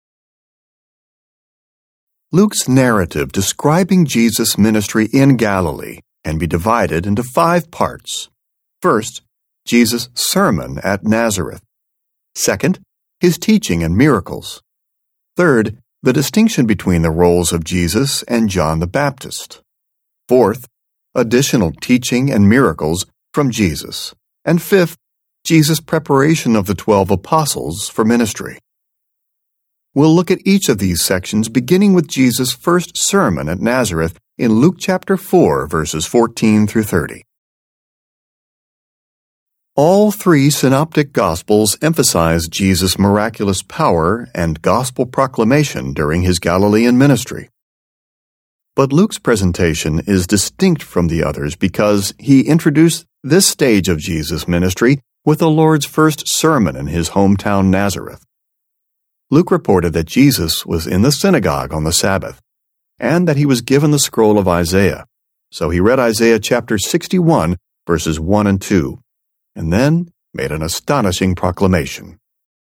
Luke's narrative describing Jesus' ministry in Galilee can be divided into 5 parts. First, Jesus' sermon at Nazareth. Second, his teaching and miracles. Third, the distinction between the roles of Jesus and John the Baptist. Fourth, additional teaching and miracles from Jesus. And fifth, Jesus' preparation of the 12 apostles for ministry. We'll look at each of these sections beginning with Jesus' first sermon at Nazareth in Luke chapter 4, verses 14 through 30. All 3 synoptic Gospels emphasize Jesus' miraculous power and gospel proclamation during his Galilean ministry. But Luke's presentation is distinct from the others because he introduced this stage of Jesus' ministry with the Lord's first sermon in his hometown Nazareth. Luke reported that Jesus was in the synagogue on the Sabbath, and that he was given the scroll of Isaiah. So he read Isaiah chapter 61, verses 1 and 2. and then made an astonishing proclamation.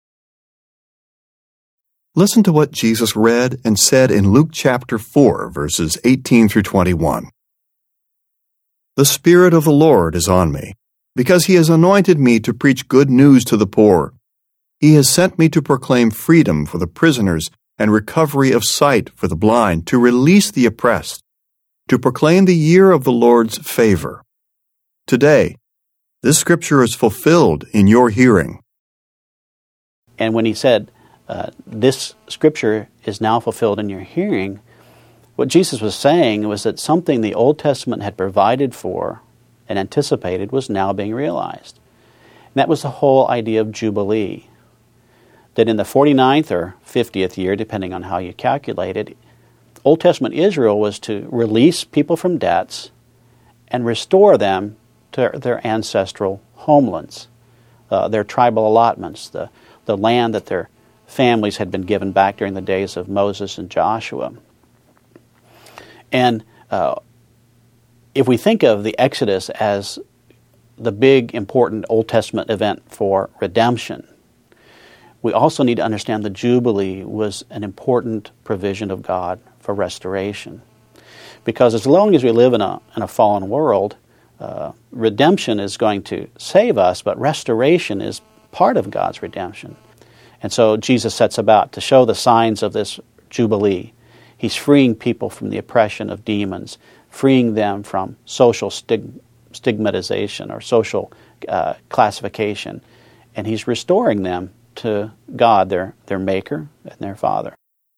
Listen to what Jesus read and said in Luke chapter 4, verses 18 through 21. "The Spirit of the Lord is on me, because He has anointed me to preach good news to the poor. He has sent me to proclaim freedom for the prisoners and recovery of sight for the blind, to release the oppressed, to proclaim the year of the Lord's favor. Today, this scripture is fulfilled in your hearing." And when He said, this scripture is now fulfilled in your hearing, what Jesus was saying was that something the Old Testament had provided for and anticipated was now being realized. And that was the whole idea of Jubilee. That in the 49th or 50th year, depending on how you calculate it, Old Testament Israel was to release people from debts and restore them to their ancestral homelands, their tribal allotments, the land that their families had been given back during the days of Moses and Joshua. And if we think of the Exodus as the big, important Old Testament event for redemption, we also need to understand the Jubilee was an important provision of God for restoration. Because as long as we live in a fallen world, redemption is going to save us, but restoration is part of God's redemption. And so Jesus sets about to show the signs of this Jubilee. He's freeing people from the oppression of demons, freeing them from social stigmatization or social classification, and He's restoring them to God, their Maker and their Father.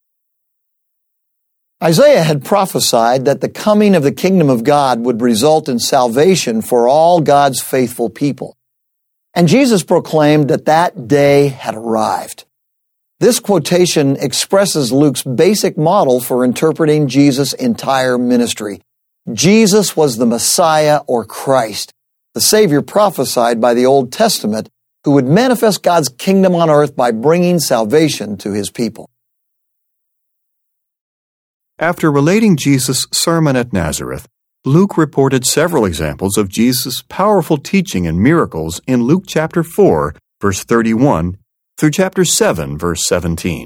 Isaiah had prophesied that the coming of the kingdom of God would result in salvation for all God's faithful people. And Jesus proclaimed that that day had arrived. This quotation expresses Luke's basic model for interpreting Jesus' entire ministry. Jesus was the Messiah or Christ, the Savior prophesied by the Old Testament, who would manifest God's kingdom on earth by bringing salvation to His people. After relating Jesus' sermon at Nazareth, Luke reported several examples of Jesus' powerful teaching and miracles in Luke chapter 4, verse 31, through chapter 7, verse 17.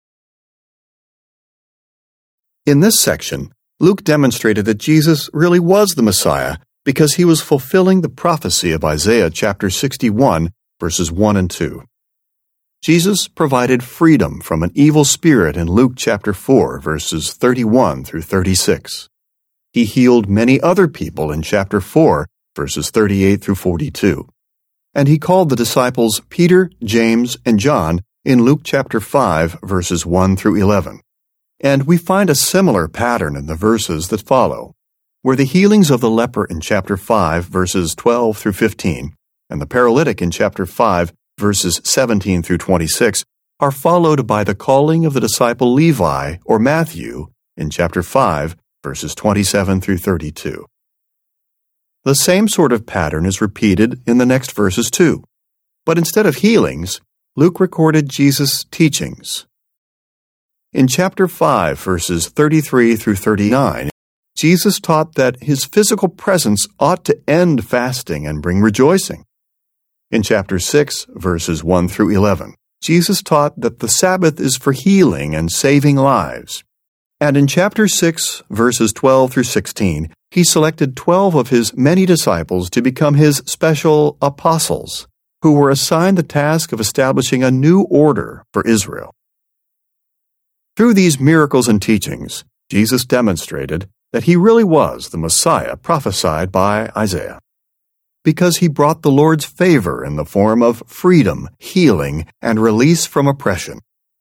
In this section, Luke demonstrated that Jesus really was the Messiah because He was fulfilling the prophecy of Isaiah chapter 61, verses 1 and 2. Jesus provided freedom from an evil spirit in Luke chapter 4, verses 31 through 36. He healed many other people in chapter 4, verses 38 through 42. And He called the disciples Peter, James, and John in Luke chapter 5, verses 1 through 11. And we find a similar pattern in the verses that follow, where the healings of the leper in chapter 5, verses 12 through 15, and the paralytic in chapter 5, verses 17 through 26, are followed by the calling of the disciple Levi, or Matthew, in chapter 5, verses 27 through 32. The same sort of pattern is repeated in the next verses too. But instead of healings, Luke recorded Jesus' teachings. In chapter 5, verses 33 through 39, Jesus taught that His physical presence ought to end fasting and bring rejoicing. In chapter 6, verses 1 through 11, Jesus taught that the Sabbath is for healing and saving lives. And in chapter 6, verses 12 through 16, He selected 12 of His many disciples to become His special apostles, who were assigned the task of establishing a new order for Israel. Through these miracles and teachings, Jesus demonstrated that He really was the Messiah prophesied by Isaiah, because He brought the Lord's favor in the form of freedom, healing, and release from oppression.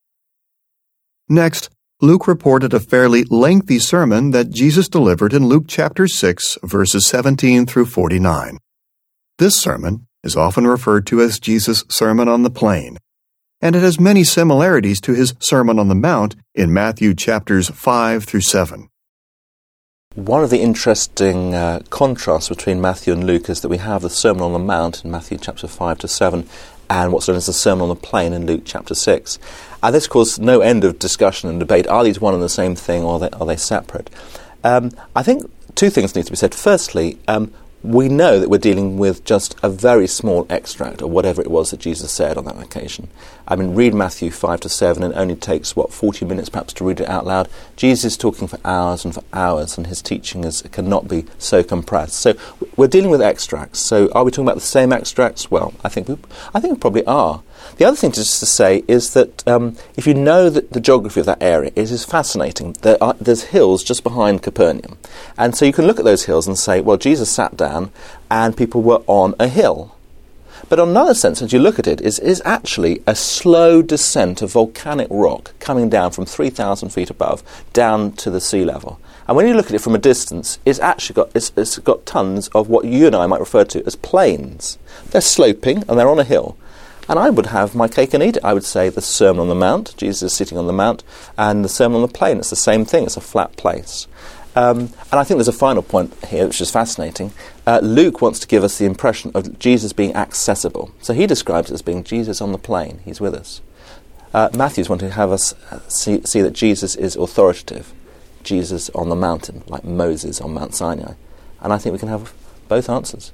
Next, Luke reported a fairly lengthy sermon that Jesus delivered in Luke chapter 6, verses 17 through 49. This sermon is often referred to as Jesus' Sermon on the Plain, and it has many similarities to His Sermon on the Mount in Matthew chapters 5 through 7. One of the interesting contrasts between Matthew and Luke is that we have the Sermon on the Mount in Matthew chapter 5 to 7 and what's known as the Sermon on the Plain in Luke chapter 6. And this caused no end of discussion and debate. Are these one and the same thing, or are they separate? I think two things need to be said. Firstly, we know that we're dealing with just a very small extract of whatever it was that Jesus said on that occasion. I mean, read Matthew 5 to 7, and it only takes, 40 minutes perhaps to read it out loud. Jesus is talking for hours, and his teaching cannot be so compressed. So we're dealing with extracts. So are we talking about the same extracts? Well, I think we probably are. The other thing just to say is that if you know that the geography of that area, it is fascinating. There's hills just behind Capernaum. And so you can look at those hills and say, well, Jesus sat down and people were on a hill. But on another sense, as you look at it, is actually a slow descent of volcanic rock coming down from 3,000 feet above down to the sea level. And when you look at it from a distance, it's got tons of what you and I might refer to as plains. They're sloping and they're on a hill. And I would have my cake and eat it. I would say the Sermon on the Mount, Jesus is sitting on the Mount, and the Sermon on the Plain, it's the same thing, it's a flat place. And I think there's a final point here, which is fascinating. Luke wants to give us the impression of Jesus being accessible. So he describes it as being Jesus on the plain, he's with us. Matthew's wanting to have us see that Jesus is authoritative, Jesus on the mountain, like Moses on Mount Sinai. And I think we can have both answers.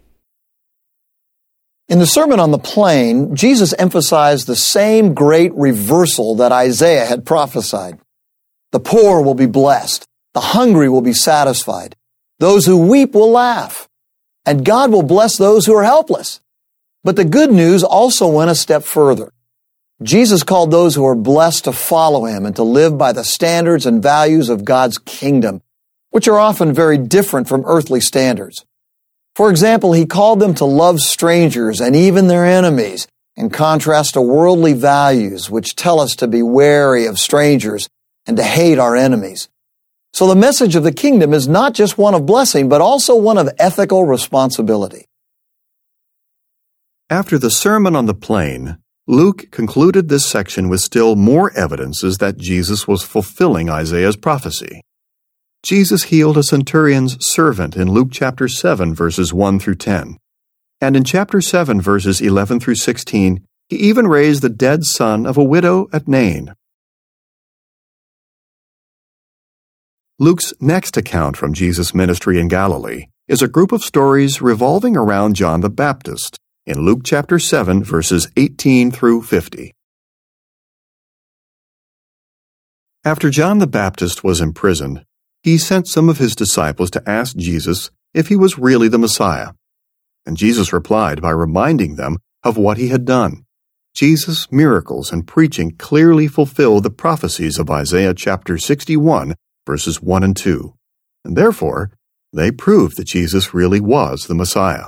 In the Sermon on the Plain, Jesus emphasized the same great reversal that Isaiah had prophesied. The poor will be blessed. The hungry will be satisfied. Those who weep will laugh. And God will bless those who are helpless. But the good news also went a step further. Jesus called those who are blessed to follow him and to live by the standards and values of God's kingdom, which are often very different from earthly standards. For example, he called them to love strangers and even their enemies, in contrast to worldly values which tell us to be wary of strangers and to hate our enemies. So the message of the kingdom is not just one of blessing, but also one of ethical responsibility. After the Sermon on the Plain, Luke concluded this section with still more evidences that Jesus was fulfilling Isaiah's prophecy. Jesus healed a centurion's servant in Luke chapter 7, verses 1 through 10. And in chapter 7, verses 11 through 16, he even raised the dead son of a widow at Nain. Luke's next account from Jesus' ministry in Galilee is a group of stories revolving around John the Baptist in Luke chapter 7, verses 18 through 50. After John the Baptist was imprisoned, he sent some of his disciples to ask Jesus if he was really the Messiah. And Jesus replied by reminding them of what he had done. Jesus' miracles and preaching clearly fulfilled the prophecies of Isaiah chapter 61, verses 1 and 2. And therefore, they proved that Jesus really was the Messiah.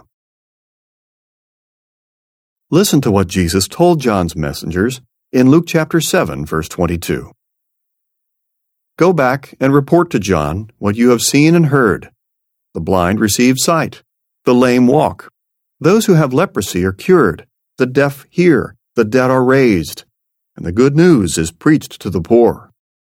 Listen to what Jesus told John's messengers in Luke chapter 7, verse 22. Go back and report to John what you have seen and heard. The blind receive sight. The lame walk. Those who have leprosy are cured. The deaf hear. The dead are raised. And the good news is preached to the poor.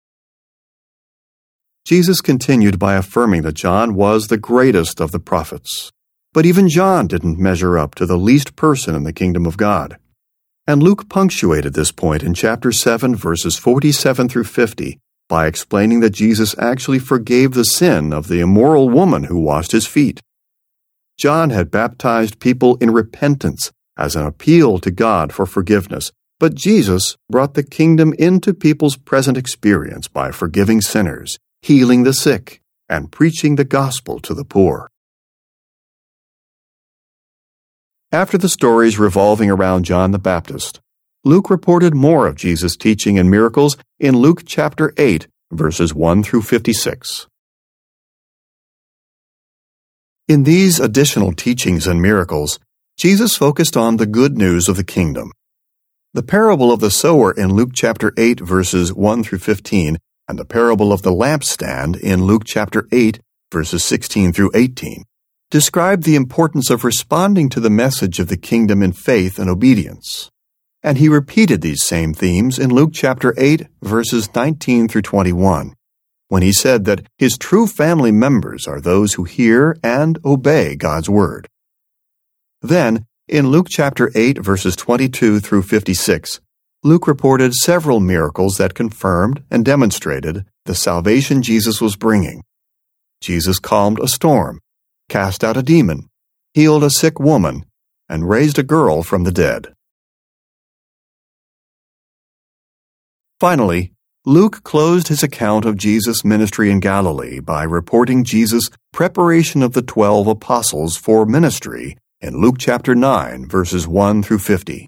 Jesus continued by affirming that John was the greatest of the prophets. But even John didn't measure up to the least person in the kingdom of God. And Luke punctuated this point in chapter 7, verses 47 through 50, by explaining that Jesus actually forgave the sin of the immoral woman who washed his feet. John had baptized people in repentance as an appeal to God for forgiveness, but Jesus brought the kingdom into people's present experience by forgiving sinners, healing the sick, and preaching the gospel to the poor. After the stories revolving around John the Baptist, Luke reported more of Jesus' teaching and miracles in Luke chapter 8, verses 1 through 56. In these additional teachings and miracles, Jesus focused on the good news of the kingdom. The parable of the sower in Luke chapter 8, verses 1 through 15, and the parable of the lampstand in Luke chapter 8, verses 16 through 18, describe the importance of responding to the message of the kingdom in faith and obedience. And he repeated these same themes in Luke chapter 8, verses 19 through 21, when he said that his true family members are those who hear and obey God's word. Then, in Luke chapter 8, verses 22 through 56, Luke reported several miracles that confirmed and demonstrated the salvation Jesus was bringing. Jesus calmed a storm, cast out a demon, healed a sick woman, and raised a girl from the dead. Finally, Luke closed his account of Jesus' ministry in Galilee by reporting Jesus' preparation of the 12 apostles for ministry in Luke chapter 9, verses 1 through 50.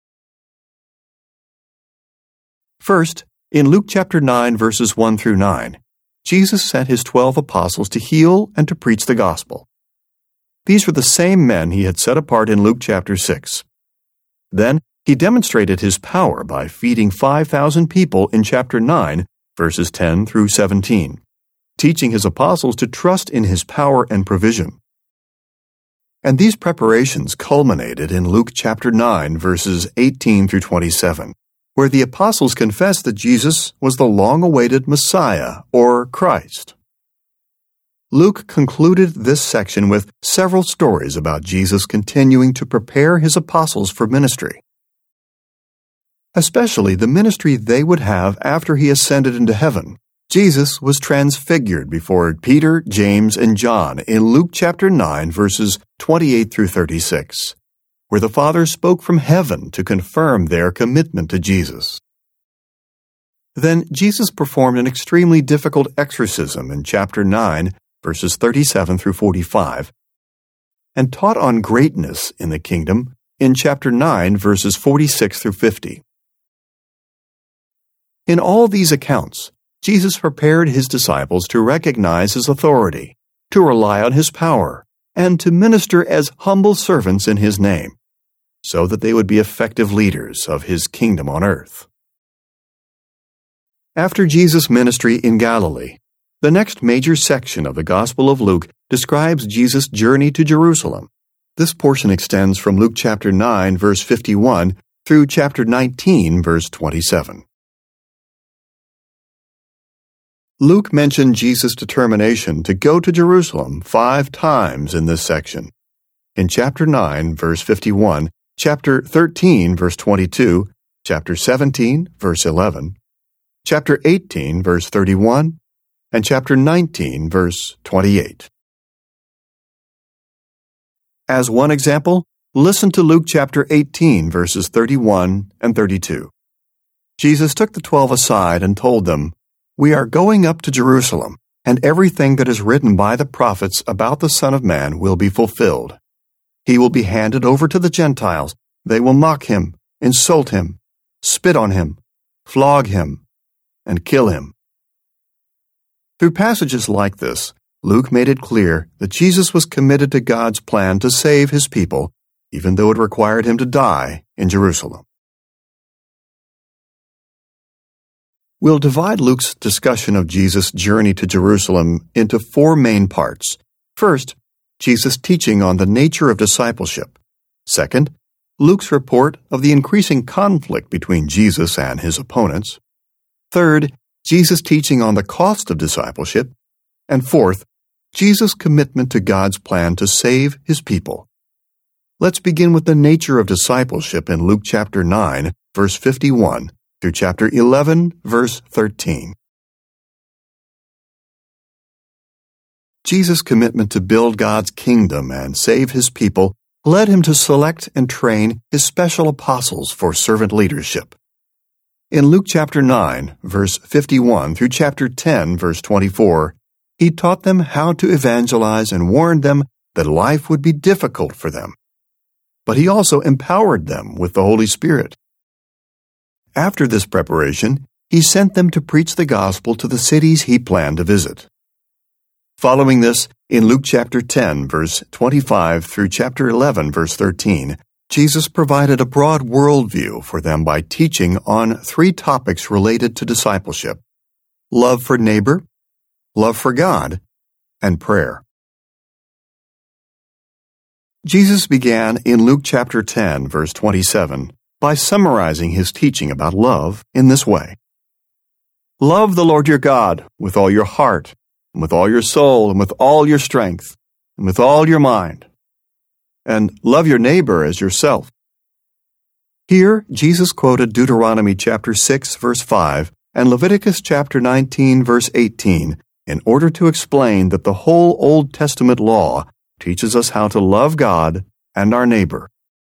First, in Luke chapter 9, verses 1 through 9, Jesus sent his 12 apostles to heal and to preach the gospel. These were the same men he had set apart in Luke chapter 6. Then, he demonstrated his power by feeding 5,000 people in chapter 9, verses 10 through 17, teaching his apostles to trust in his power and provision. And these preparations culminated in Luke chapter 9, verses 18 through 27, where the apostles confessed that Jesus was the long-awaited Messiah, or Christ. Luke concluded this section with several stories about Jesus continuing to prepare his apostles for ministry, especially the ministry they would have after he ascended into heaven. Jesus was transfigured before Peter, James, and John in Luke chapter 9, verses 28 through 36, where the Father spoke from heaven to confirm their commitment to Jesus. Then Jesus performed an extremely difficult exorcism in chapter 9, verses 37 through 45, and taught on greatness in the kingdom in chapter 9, verses 46 through 50. In all these accounts, Jesus prepared his disciples to recognize his authority, to rely on his power, and to minister as humble servants in his name, so that they would be effective leaders of his kingdom on earth. After Jesus' ministry in Galilee, the next major section of the Gospel of Luke describes Jesus' journey to Jerusalem. This portion extends from Luke chapter 9, verse 51, through chapter 19, verse 27. Luke mentioned Jesus' determination to go to Jerusalem 5 times in this section. In chapter 9, verse 51, chapter 13, verse 22, chapter 17, verse 11, chapter 18, verse 31, and chapter 19, verse 28. As one example, listen to Luke chapter 18, verses 31 and 32. Jesus took the 12 aside and told them, "We are going up to Jerusalem, and everything that is written by the prophets about the Son of Man will be fulfilled. He will be handed over to the Gentiles. They will mock him, insult him, spit on him, flog him, and kill him." Through passages like this, Luke made it clear that Jesus was committed to God's plan to save his people, even though it required him to die in Jerusalem. We'll divide Luke's discussion of Jesus' journey to Jerusalem into 4 main parts. First, Jesus' teaching on the nature of discipleship. Second, Luke's report of the increasing conflict between Jesus and his opponents. Third, Jesus' teaching on the cost of discipleship. And fourth, Jesus' commitment to God's plan to save his people. Let's begin with the nature of discipleship in Luke chapter 9, verse 51, through chapter 11, verse 13. Jesus' commitment to build God's kingdom and save his people led him to select and train his special apostles for servant leadership. In Luke chapter 9, verse 51 through chapter 10, verse 24, he taught them how to evangelize and warned them that life would be difficult for them. But he also empowered them with the Holy Spirit. After this preparation, he sent them to preach the gospel to the cities he planned to visit. Following this, in Luke chapter 10, verse 25 through chapter 11, verse 13, Jesus provided a broad worldview for them by teaching on 3 topics related to discipleship: love for neighbor, love for God, and prayer. Jesus began in Luke chapter 10, verse 27, by summarizing his teaching about love in this way: "Love the Lord your God with all your heart, and with all your soul, and with all your strength, and with all your mind. And love your neighbor as yourself." Here, Jesus quoted Deuteronomy chapter 6, verse 5, and Leviticus chapter 19, verse 18, in order to explain that the whole Old Testament law teaches us how to love God and our neighbor.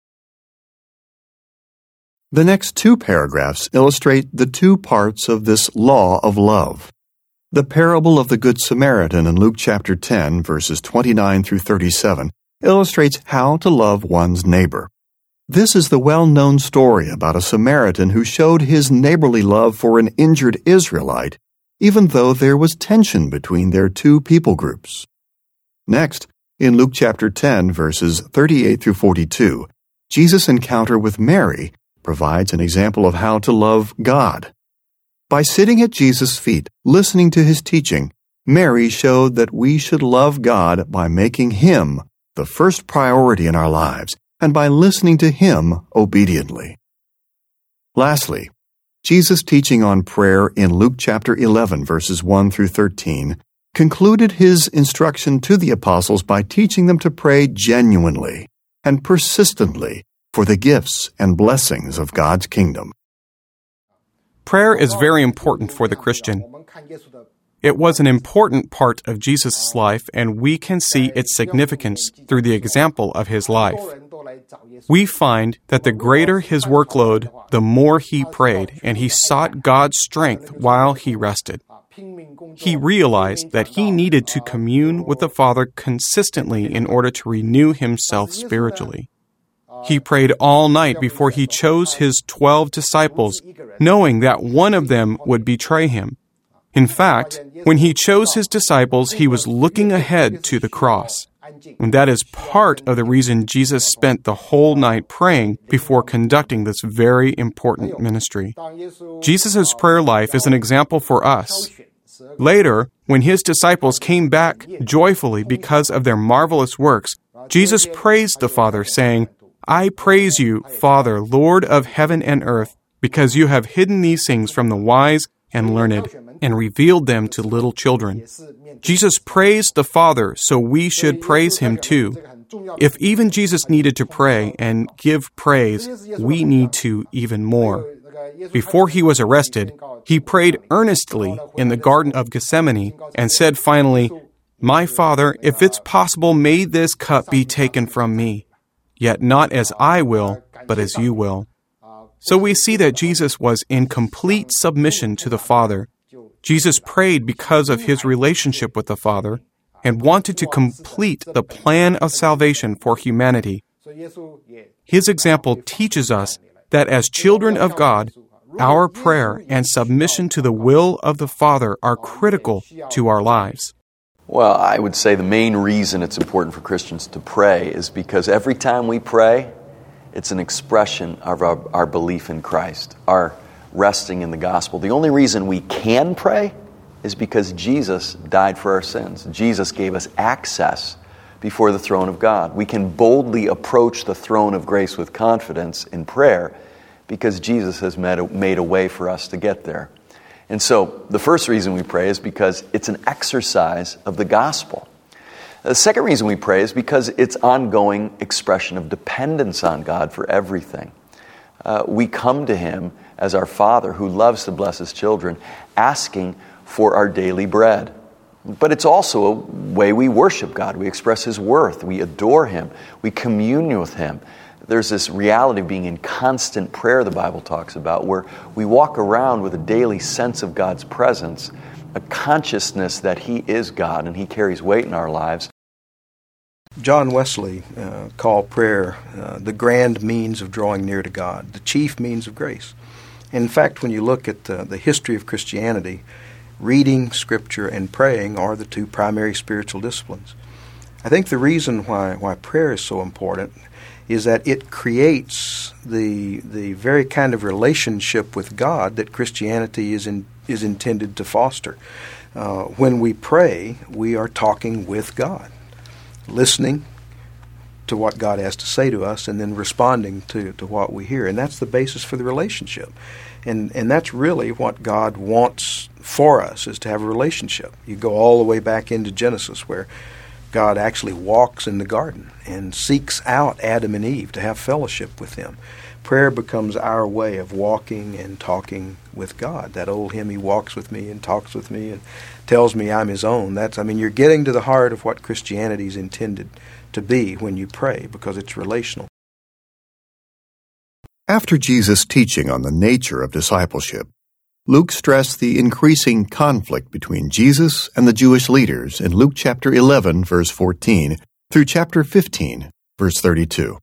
The next 2 paragraphs illustrate the 2 parts of this law of love. The parable of the Good Samaritan in Luke chapter 10, verses 29 through 37, illustrates how to love one's neighbor. This is the well-known story about a Samaritan who showed his neighborly love for an injured Israelite, even though there was tension between their 2 people groups. Next, in Luke chapter 10, verses 38 through 42, Jesus' encounter with Mary provides an example of how to love God. By sitting at Jesus' feet, listening to his teaching, Mary showed that we should love God by making him the first priority in our lives and by listening to him obediently. Lastly, Jesus' teaching on prayer in Luke chapter 11, verses 1 through 13, concluded his instruction to the apostles by teaching them to pray genuinely and persistently for the gifts and blessings of God's kingdom. Prayer is very important for the Christian. It was an important part of Jesus' life, and we can see its significance through the example of his life. We find that the greater his workload, the more he prayed, and he sought God's strength while he rested. He realized that he needed to commune with the Father consistently in order to renew himself spiritually. He prayed all night before he chose his 12 disciples, knowing that one of them would betray him. In fact, when he chose his disciples, he was looking ahead to the cross. And that is part of the reason Jesus spent the whole night praying before conducting this very important ministry. Jesus' prayer life is an example for us. Later, when his disciples came back joyfully because of their marvelous works, Jesus praised the Father, saying, "I praise you, Father, Lord of heaven and earth, because you have hidden these things from the wise and learned, and revealed them to little children." Jesus praised the Father, so we should praise him too. If even Jesus needed to pray and give praise, we need to even more. Before he was arrested, he prayed earnestly in the Garden of Gethsemane and said finally, "My Father, if it's possible, may this cup be taken from me. Yet not as I will, but as you will." So we see that Jesus was in complete submission to the Father. Jesus prayed because of his relationship with the Father and wanted to complete the plan of salvation for humanity. His example teaches us that as children of God, our prayer and submission to the will of the Father are critical to our lives. Well, I would say the main reason it's important for Christians to pray is because every time we pray, it's an expression of our belief in Christ, our resting in the gospel. The only reason we can pray is because Jesus died for our sins. Jesus gave us access before the throne of God. We can boldly approach the throne of grace with confidence in prayer because Jesus has made a way for us to get there. And so the first reason we pray is because it's an exercise of the gospel. The second reason we pray is because it's ongoing expression of dependence on God for everything. We come to him as our Father who loves to bless his children, asking for our daily bread. But it's also a way we worship God. We express his worth. We adore him. We commune with him. There's this reality of being in constant prayer the Bible talks about, where we walk around with a daily sense of God's presence, a consciousness that he is God and he carries weight in our lives. John Wesley called prayer the grand means of drawing near to God, the chief means of grace. In fact, when you look at the history of Christianity, reading Scripture and praying are the 2 primary spiritual disciplines. I think the reason why prayer is so important is that it creates the very kind of relationship with God that Christianity is intended to foster. When we pray, we are talking with God, listening to what God has to say to us, and then responding to what we hear. And that's the basis for the relationship. And that's really what God wants for us, is to have a relationship. You go all the way back into Genesis, where God actually walks in the garden and seeks out Adam and Eve to have fellowship with Him. Prayer becomes our way of walking and talking with God. That old hymn, He walks with me and talks with me and tells me I'm His own. You're getting to the heart of what Christianity is intended to be when you pray, because it's relational. After Jesus' teaching on the nature of discipleship, Luke stressed the increasing conflict between Jesus and the Jewish leaders in Luke chapter 11, verse 14, through chapter 15, verse 32.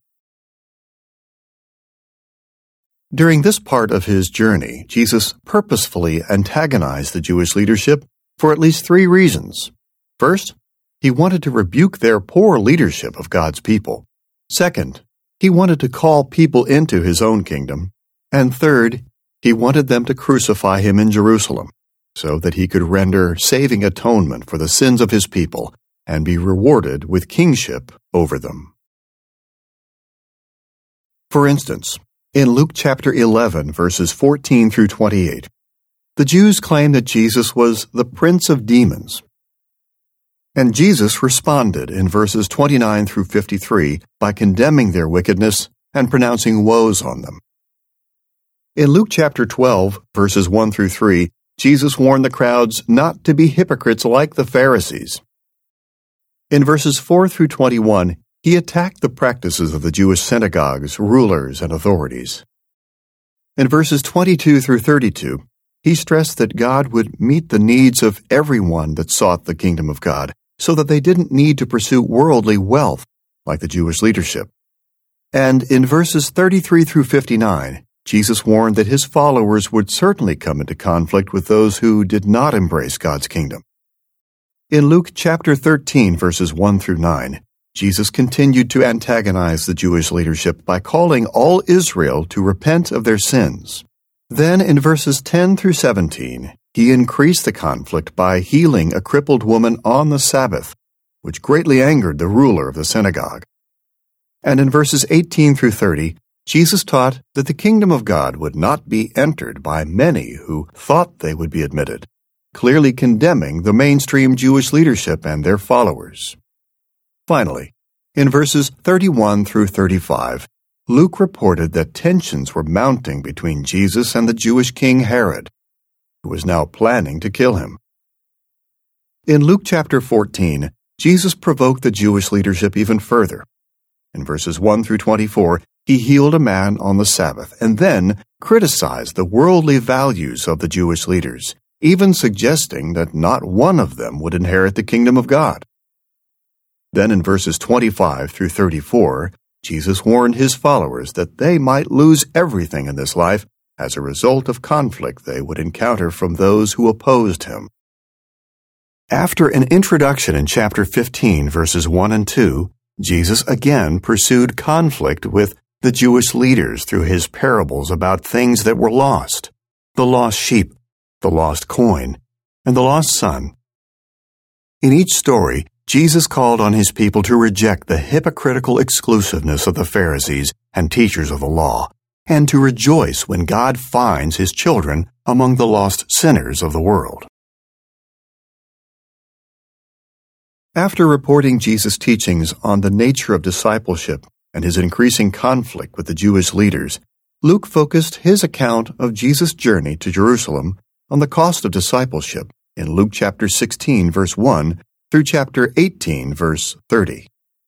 During this part of His journey, Jesus purposefully antagonized the Jewish leadership for at least 3 reasons. First, He wanted to rebuke their poor leadership of God's people. Second, He wanted to call people into His own kingdom. And third, He wanted them to crucify Him in Jerusalem, so that He could render saving atonement for the sins of His people and be rewarded with kingship over them. For instance, in Luke chapter 11, verses 14 through 28, the Jews claimed that Jesus was the prince of demons. And Jesus responded in verses 29 through 53 by condemning their wickedness and pronouncing woes on them. In Luke chapter 12, verses 1 through 3, Jesus warned the crowds not to be hypocrites like the Pharisees. In verses 4 through 21, He attacked the practices of the Jewish synagogues, rulers, and authorities. In verses 22 through 32, He stressed that God would meet the needs of everyone that sought the kingdom of God, so that they didn't need to pursue worldly wealth like the Jewish leadership. And in verses 33 through 59, Jesus warned that His followers would certainly come into conflict with those who did not embrace God's kingdom. In Luke chapter 13, verses 1 through 9, Jesus continued to antagonize the Jewish leadership by calling all Israel to repent of their sins. Then in verses 10 through 17, He increased the conflict by healing a crippled woman on the Sabbath, which greatly angered the ruler of the synagogue. And in verses 18 through 30, Jesus taught that the kingdom of God would not be entered by many who thought they would be admitted, clearly condemning the mainstream Jewish leadership and their followers. Finally, in verses 31 through 35, Luke reported that tensions were mounting between Jesus and the Jewish king Herod, who was now planning to kill Him. In Luke chapter 14, Jesus provoked the Jewish leadership even further. In verses 1 through 24, He healed a man on the Sabbath and then criticized the worldly values of the Jewish leaders, even suggesting that not one of them would inherit the kingdom of God. Then in verses 25 through 34, Jesus warned His followers that they might lose everything in this life as a result of conflict they would encounter from those who opposed Him. After an introduction in chapter 15, verses 1 and 2, Jesus again pursued conflict with the Jewish leaders through His parables about things that were lost, the lost sheep, the lost coin, and the lost son. In each story, Jesus called on His people to reject the hypocritical exclusiveness of the Pharisees and teachers of the law, and to rejoice when God finds His children among the lost sinners of the world. After reporting Jesus' teachings on the nature of discipleship and His increasing conflict with the Jewish leaders, Luke focused his account of Jesus' journey to Jerusalem on the cost of discipleship in Luke chapter 16, verse 1, through chapter 18, verse 30.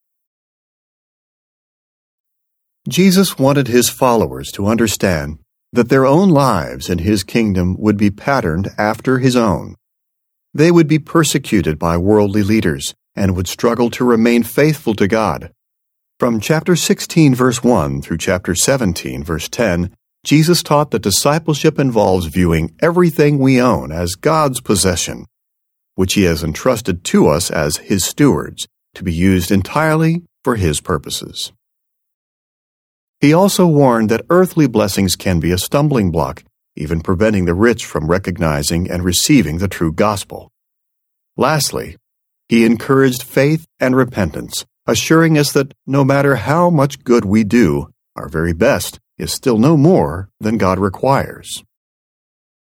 Jesus wanted His followers to understand that their own lives in His kingdom would be patterned after His own. They would be persecuted by worldly leaders and would struggle to remain faithful to God. From chapter 16, verse 1 through chapter 17, verse 10, Jesus taught that discipleship involves viewing everything we own as God's possession, which He has entrusted to us as His stewards, to be used entirely for His purposes. He also warned that earthly blessings can be a stumbling block, even preventing the rich from recognizing and receiving the true gospel. Lastly, He encouraged faith and repentance, assuring us that no matter how much good we do, our very best is still no more than God requires.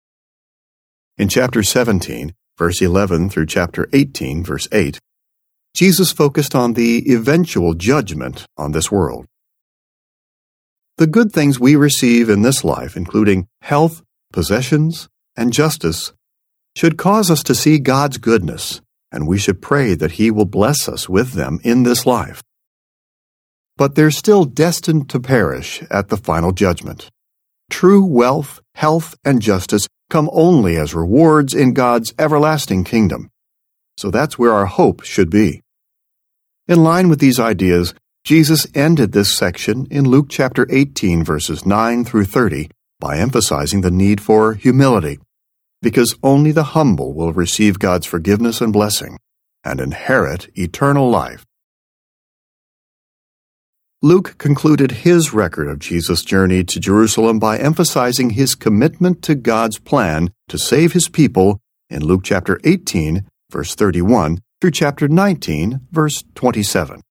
In chapter 17, verse 11 through chapter 18, verse 8, Jesus focused on the eventual judgment on this world. The good things we receive in this life, including health, possessions, and justice, should cause us to see God's goodness, and we should pray that He will bless us with them in this life. But they're still destined to perish at the final judgment. True wealth, health, and justice come only as rewards in God's everlasting kingdom. So that's where our hope should be. In line with these ideas, Jesus ended this section in Luke chapter 18, verses 9 through 30, by emphasizing the need for humility, because only the humble will receive God's forgiveness and blessing and inherit eternal life. Luke concluded his record of Jesus' journey to Jerusalem by emphasizing his commitment to God's plan to save his people in Luke chapter 18, verse 31, through chapter 19, verse 27.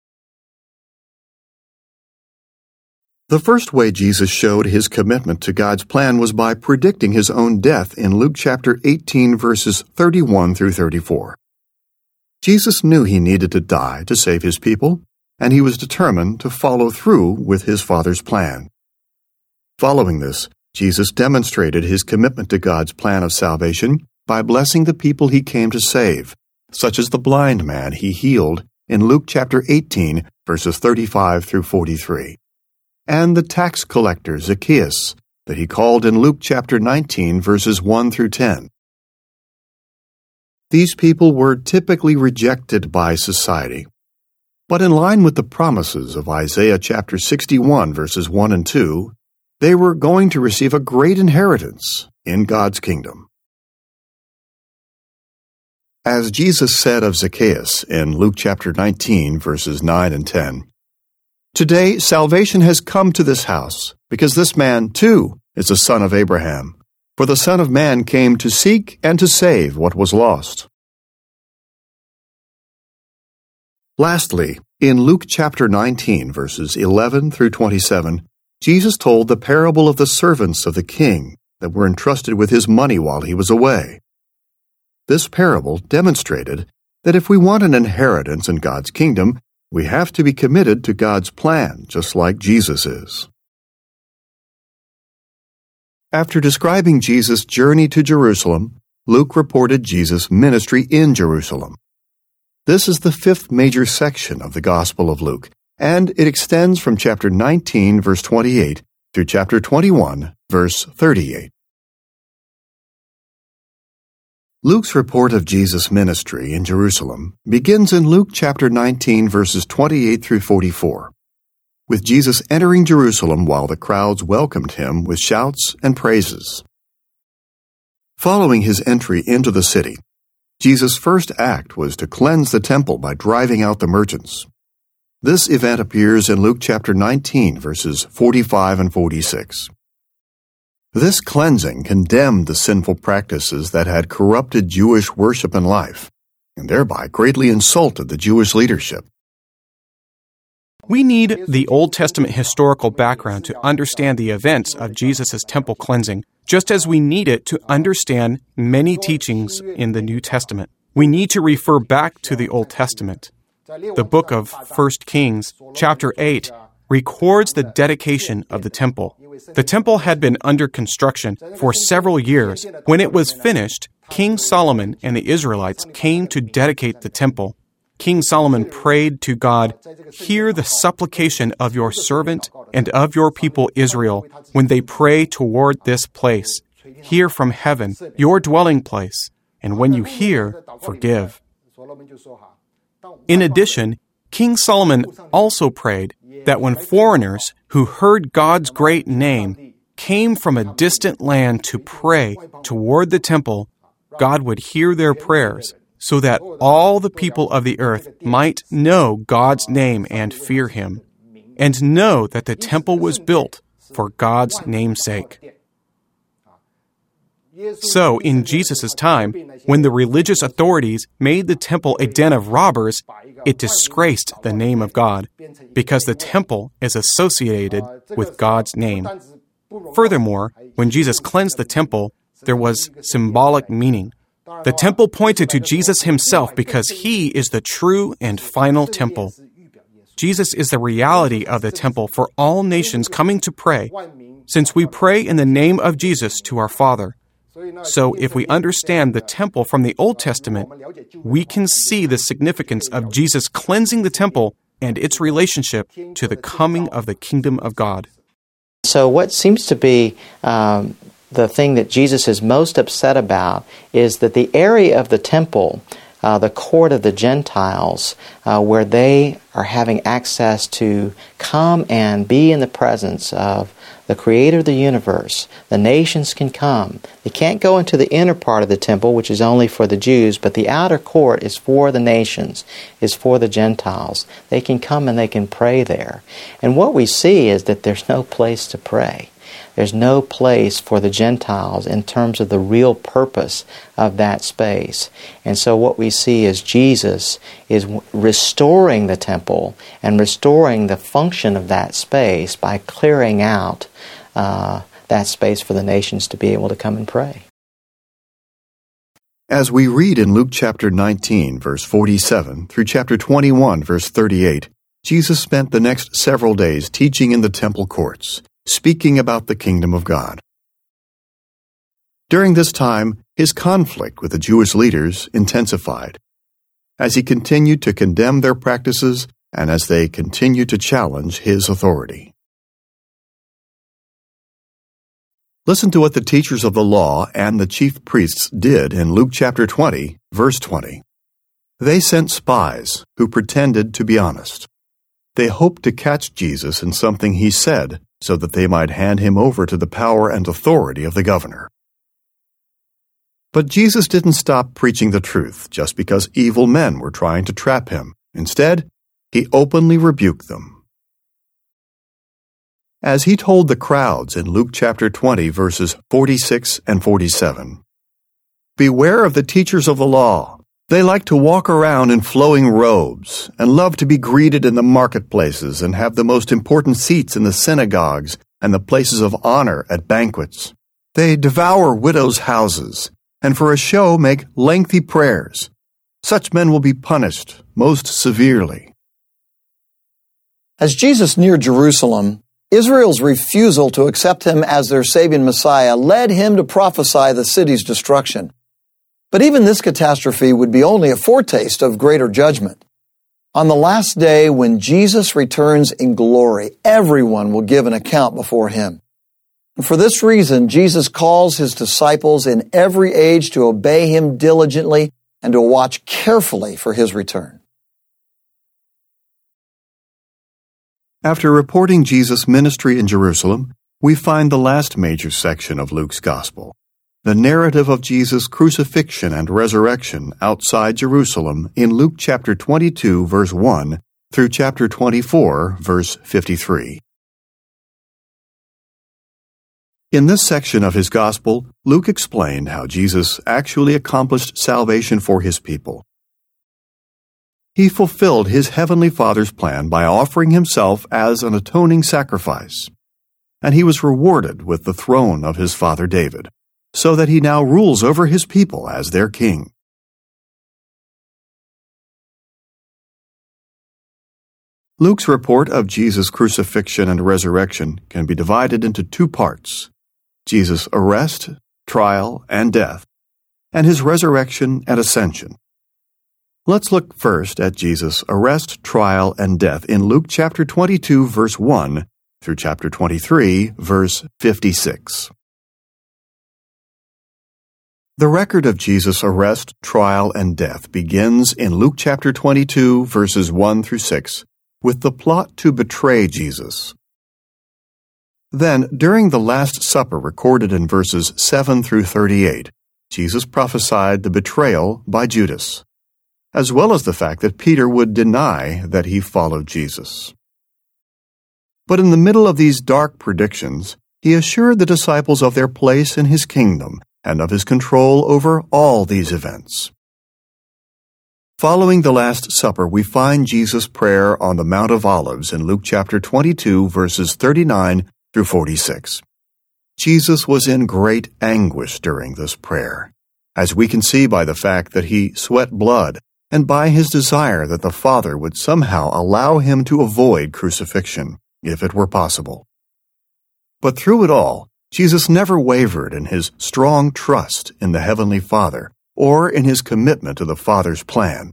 The first way Jesus showed his commitment to God's plan was by predicting his own death in Luke chapter 18, verses 31 through 34. Jesus knew he needed to die to save his people, and he was determined to follow through with his Father's plan. Following this, Jesus demonstrated his commitment to God's plan of salvation by blessing the people he came to save, such as the blind man he healed in Luke chapter 18, verses 35 through 43, and the tax collector Zacchaeus that he called in Luke chapter 19, verses 1 through 10. These people were typically rejected by society, but in line with the promises of Isaiah chapter 61, verses 1 and 2, they were going to receive a great inheritance in God's kingdom. As Jesus said of Zacchaeus in Luke chapter 19, verses 9 and 10, "Today salvation has come to this house, because this man, too, is a son of Abraham. For the Son of Man came to seek and to save what was lost." Lastly, in Luke chapter 19, verses 11 through 27, Jesus told the parable of the servants of the king that were entrusted with his money while he was away. This parable demonstrated that if we want an inheritance in God's kingdom, we have to be committed to God's plan, just like Jesus is. After describing Jesus' journey to Jerusalem, Luke reported Jesus' ministry in Jerusalem. This is the fifth major section of the Gospel of Luke, and it extends from chapter 19, verse 28, through chapter 21, verse 38. Luke's report of Jesus' ministry in Jerusalem begins in Luke chapter 19, verses 28 through 44, with Jesus entering Jerusalem while the crowds welcomed him with shouts and praises. Following his entry into the city, Jesus' first act was to cleanse the temple by driving out the merchants. This event appears in Luke chapter 19, verses 45 and 46. This cleansing condemned the sinful practices that had corrupted Jewish worship and life, and thereby greatly insulted the Jewish leadership. We need the Old Testament historical background to understand the events of Jesus' temple cleansing, just as we need it to understand many teachings in the New Testament. We need to refer back to the Old Testament. The book of 1 Kings, chapter 8, records the dedication of the temple. The temple had been under construction for several years. When it was finished, King Solomon and the Israelites came to dedicate the temple. King Solomon prayed to God, "Hear the supplication of your servant and of your people Israel when they pray toward this place. Hear from heaven, your dwelling place, and when you hear, forgive." In addition, King Solomon also prayed that when foreigners who heard God's great name came from a distant land to pray toward the temple, God would hear their prayers, so that all the people of the earth might know God's name and fear Him, and know that the temple was built for God's name's sake. So, in Jesus' time, when the religious authorities made the temple a den of robbers, it disgraced the name of God, because the temple is associated with God's name. Furthermore, when Jesus cleansed the temple, there was symbolic meaning. The temple pointed to Jesus himself because he is the true and final temple. Jesus is the reality of the temple for all nations coming to pray, since we pray in the name of Jesus to our Father. So if we understand the temple from the Old Testament, we can see the significance of Jesus cleansing the temple and its relationship to the coming of the kingdom of God. So what seems to be the thing that Jesus is most upset about is that the area of the temple, the court of the Gentiles, where they are having access to come and be in the presence of the Creator of the universe. The nations can come. They can't go into the inner part of the temple, which is only for the Jews, but the outer court is for the nations, is for the Gentiles. They can come and they can pray there. And what we see is that there's no place to pray. There's no place for the Gentiles in terms of the real purpose of that space. And so what we see is Jesus is restoring the temple and restoring the function of that space by clearing out that space for the nations to be able to come and pray. As we read in Luke chapter 19, verse 47, through chapter 21, verse 38, Jesus spent the next several days teaching in the temple courts, speaking about the kingdom of God. During this time, his conflict with the Jewish leaders intensified, as he continued to condemn their practices and as they continued to challenge his authority. Listen to what the teachers of the law and the chief priests did in Luke chapter 20, verse 20. They sent spies who pretended to be honest. They hoped to catch Jesus in something he said so that they might hand him over to the power and authority of the governor. But Jesus didn't stop preaching the truth just because evil men were trying to trap him. Instead, he openly rebuked them. As he told the crowds in Luke chapter 20, verses 46 and 47, "Beware of the teachers of the law. They like to walk around in flowing robes and love to be greeted in the marketplaces and have the most important seats in the synagogues and the places of honor at banquets. They devour widows' houses and for a show make lengthy prayers. Such men will be punished most severely." As Jesus neared Jerusalem, Israel's refusal to accept him as their saving Messiah led him to prophesy the city's destruction. But even this catastrophe would be only a foretaste of greater judgment. On the last day, when Jesus returns in glory, everyone will give an account before him. And for this reason, Jesus calls his disciples in every age to obey him diligently and to watch carefully for his return. After reporting Jesus' ministry in Jerusalem, we find the last major section of Luke's Gospel, the narrative of Jesus' crucifixion and resurrection outside Jerusalem in Luke chapter 22, verse 1 through chapter 24, verse 53. In this section of his Gospel, Luke explained how Jesus actually accomplished salvation for his people. He fulfilled his heavenly Father's plan by offering himself as an atoning sacrifice, and he was rewarded with the throne of his father David, so that he now rules over his people as their king. Luke's report of Jesus' crucifixion and resurrection can be divided into two parts: Jesus' arrest, trial, and death, and his resurrection and ascension. Let's look first at Jesus' arrest, trial, and death in Luke chapter 22, verse 1 through chapter 23, verse 56. The record of Jesus' arrest, trial, and death begins in Luke chapter 22, verses 1 through 6, with the plot to betray Jesus. Then, during the Last Supper recorded in verses 7 through 38, Jesus prophesied the betrayal by Judas, as well as the fact that Peter would deny that he followed Jesus. But in the middle of these dark predictions, he assured the disciples of their place in his kingdom and of his control over all these events. Following the Last Supper, we find Jesus' prayer on the Mount of Olives in Luke chapter 22, verses 39 through 46. Jesus was in great anguish during this prayer, as we can see by the fact that he sweat blood and by his desire that the Father would somehow allow him to avoid crucifixion, if it were possible. But through it all, Jesus never wavered in his strong trust in the Heavenly Father or in his commitment to the Father's plan.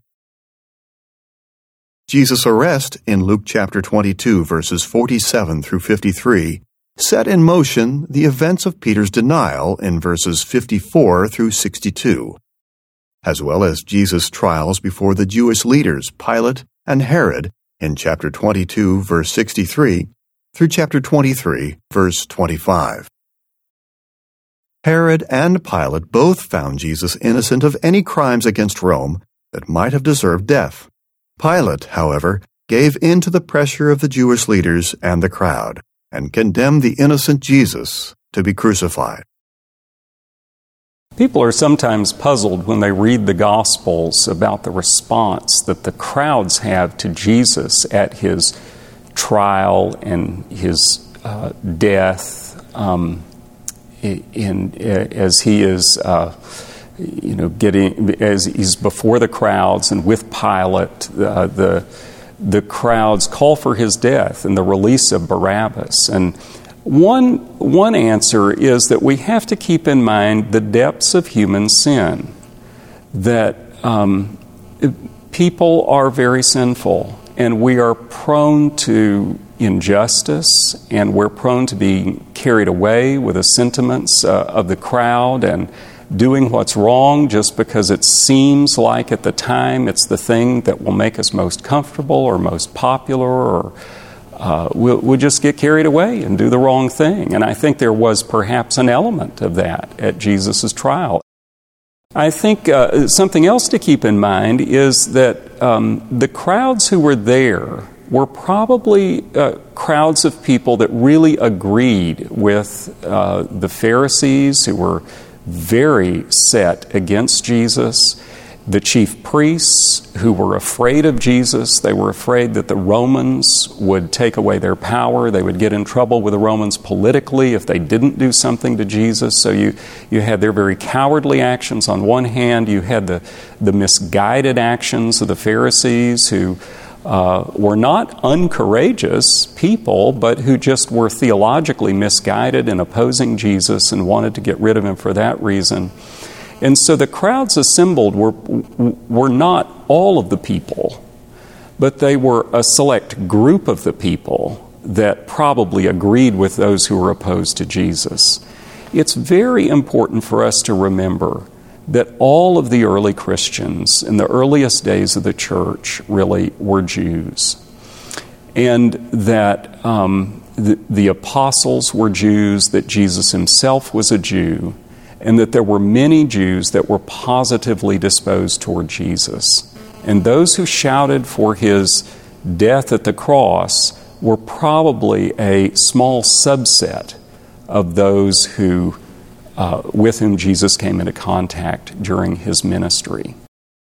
Jesus' arrest in Luke chapter 22, verses 47 through 53, set in motion the events of Peter's denial in verses 54 through 62, as well as Jesus' trials before the Jewish leaders Pilate and Herod in chapter 22, verse 63, through chapter 23, verse 25. Herod and Pilate both found Jesus innocent of any crimes against Rome that might have deserved death. Pilate, however, gave in to the pressure of the Jewish leaders and the crowd, and condemned the innocent Jesus to be crucified. People are sometimes puzzled when they read the Gospels about the response that the crowds have to Jesus at his trial and his death, as he is, as he's before the crowds and with Pilate. The crowds call for his death and the release of Barabbas. And one answer is that we have to keep in mind the depths of human sin, that people are very sinful, and we are prone to injustice, and we're prone to be carried away with the sentiments of the crowd and doing what's wrong just because it seems like at the time it's the thing that will make us most comfortable or most popular, or we'll just get carried away and do the wrong thing. And I think there was perhaps an element of that at Jesus' trial. I think something else to keep in mind is that the crowds who were there were probably crowds of people that really agreed with the Pharisees, who were very set against Jesus, the chief priests who were afraid of Jesus. They were afraid that the Romans would take away their power. They would get in trouble with the Romans politically if they didn't do something to Jesus. So you had their very cowardly actions on one hand. You had the misguided actions of the Pharisees, who were not uncourageous people, but who just were theologically misguided in opposing Jesus and wanted to get rid of him for that reason. And so the crowds assembled were not all of the people, but they were a select group of the people that probably agreed with those who were opposed to Jesus. It's very important for us to remember that all of the early Christians in the earliest days of the church really were Jews, and that the apostles were Jews, that Jesus himself was a Jew, and that there were many Jews that were positively disposed toward Jesus. And those who shouted for his death at the cross were probably a small subset of those who with whom Jesus came into contact during his ministry.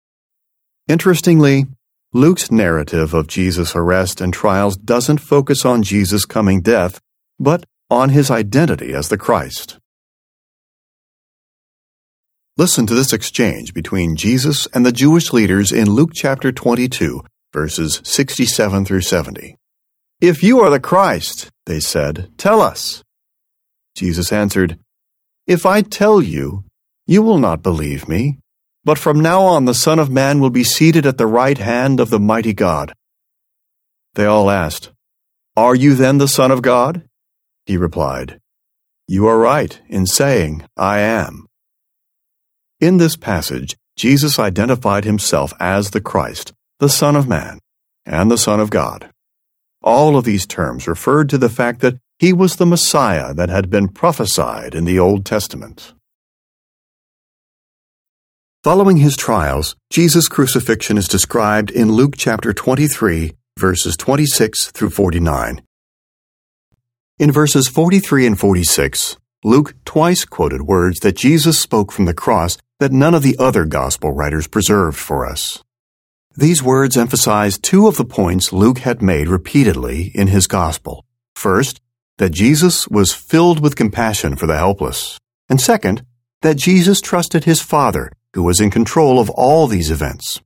Interestingly, Luke's narrative of Jesus' arrest and trials doesn't focus on Jesus' coming death, but on his identity as the Christ. Listen to this exchange between Jesus and the Jewish leaders in Luke chapter 22, verses 67 through 70. "If you are the Christ," they said, "tell us." Jesus answered, "If I tell you, you will not believe me. But from now on the Son of Man will be seated at the right hand of the mighty God." They all asked, "Are you then the Son of God?" He replied, "You are right in saying, 'I am.'" In this passage, Jesus identified himself as the Christ, the Son of Man, and the Son of God. All of these terms referred to the fact that he was the Messiah that had been prophesied in the Old Testament. Following his trials, Jesus' crucifixion is described in Luke chapter 23, verses 26 through 49. In verses 43 and 46, Luke twice quoted words that Jesus spoke from the cross that none of the other gospel writers preserved for us. These words emphasize two of the points Luke had made repeatedly in his gospel. First, that Jesus was filled with compassion for the helpless. And second, that Jesus trusted his Father, who was in control of all these events.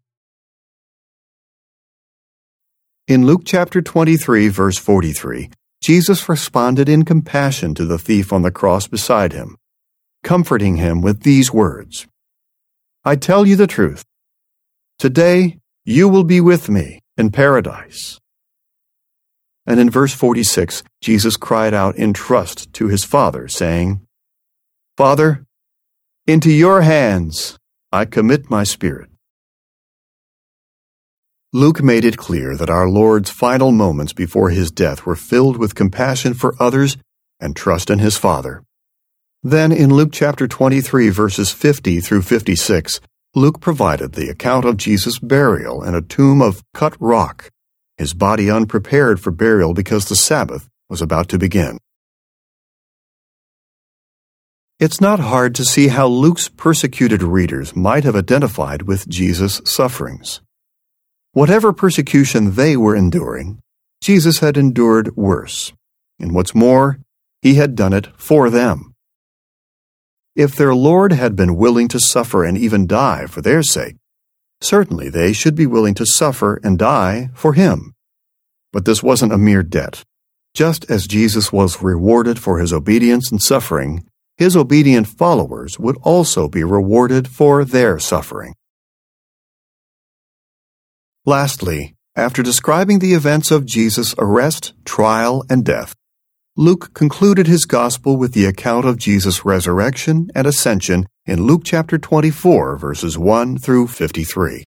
In Luke chapter 23, verse 43, Jesus responded in compassion to the thief on the cross beside him, comforting him with these words, "I tell you the truth. Today you will be with me in paradise." And in verse 46, Jesus cried out in trust to his Father, saying, "Father, into your hands I commit my spirit." Luke made it clear that our Lord's final moments before his death were filled with compassion for others and trust in his Father. Then in Luke chapter 23, verses 50 through 56, Luke provided the account of Jesus' burial in a tomb of cut rock, his body unprepared for burial because the Sabbath was about to begin. It's not hard to see how Luke's persecuted readers might have identified with Jesus' sufferings. Whatever persecution they were enduring, Jesus had endured worse. And what's more, he had done it for them. If their Lord had been willing to suffer and even die for their sake, certainly they should be willing to suffer and die for him. But this wasn't a mere debt. Just as Jesus was rewarded for his obedience and suffering, his obedient followers would also be rewarded for their suffering. Lastly, after describing the events of Jesus' arrest, trial, and death, Luke concluded his gospel with the account of Jesus' resurrection and ascension in Luke chapter 24, verses 1 through 53.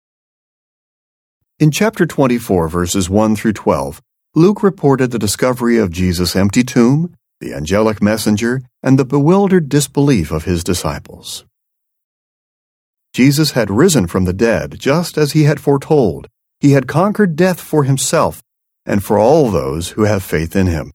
In chapter 24, verses 1 through 12, Luke reported the discovery of Jesus' empty tomb, the angelic messenger, and the bewildered disbelief of his disciples. Jesus had risen from the dead, just as he had foretold. He had conquered death for himself and for all those who have faith in him.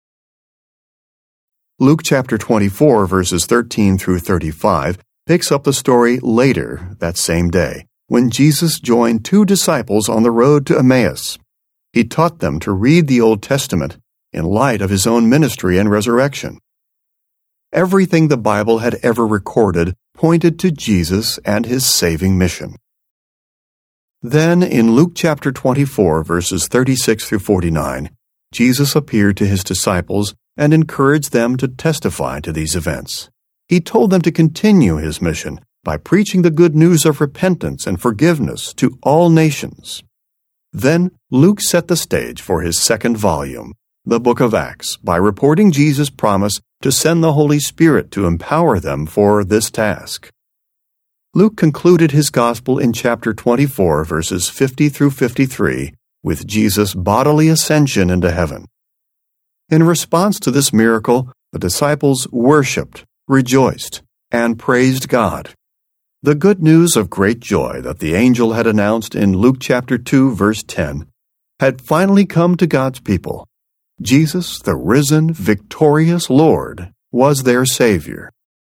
Luke chapter 24, verses 13 through 35, picks up the story later that same day, when Jesus joined two disciples on the road to Emmaus. He taught them to read the Old Testament in light of his own ministry and resurrection. Everything the Bible had ever recorded pointed to Jesus and his saving mission. Then, in Luke chapter 24, verses 36 through 49, Jesus appeared to his disciples and encouraged them to testify to these events. He told them to continue his mission by preaching the good news of repentance and forgiveness to all nations. Then, Luke set the stage for his second volume, the book of Acts, by reporting Jesus' promise to send the Holy Spirit to empower them for this task. Luke concluded his gospel in chapter 24, verses 50 through 53, with Jesus' bodily ascension into heaven. In response to this miracle, the disciples worshiped, rejoiced, and praised God. The good news of great joy that the angel had announced in Luke chapter 2, verse 10, had finally come to God's people. Jesus, the risen, victorious Lord, was their Savior.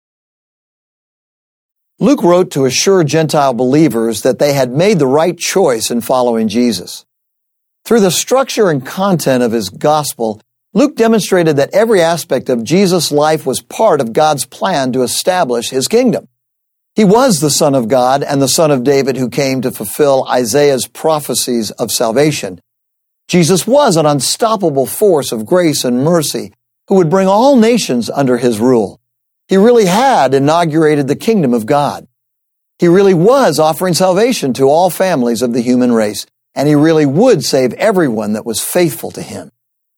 Luke wrote to assure Gentile believers that they had made the right choice in following Jesus. Through the structure and content of his gospel, Luke demonstrated that every aspect of Jesus' life was part of God's plan to establish his kingdom. He was the Son of God and the Son of David who came to fulfill Isaiah's prophecies of salvation. Jesus was an unstoppable force of grace and mercy who would bring all nations under his rule. He really had inaugurated the kingdom of God. He really was offering salvation to all families of the human race, and he really would save everyone that was faithful to him.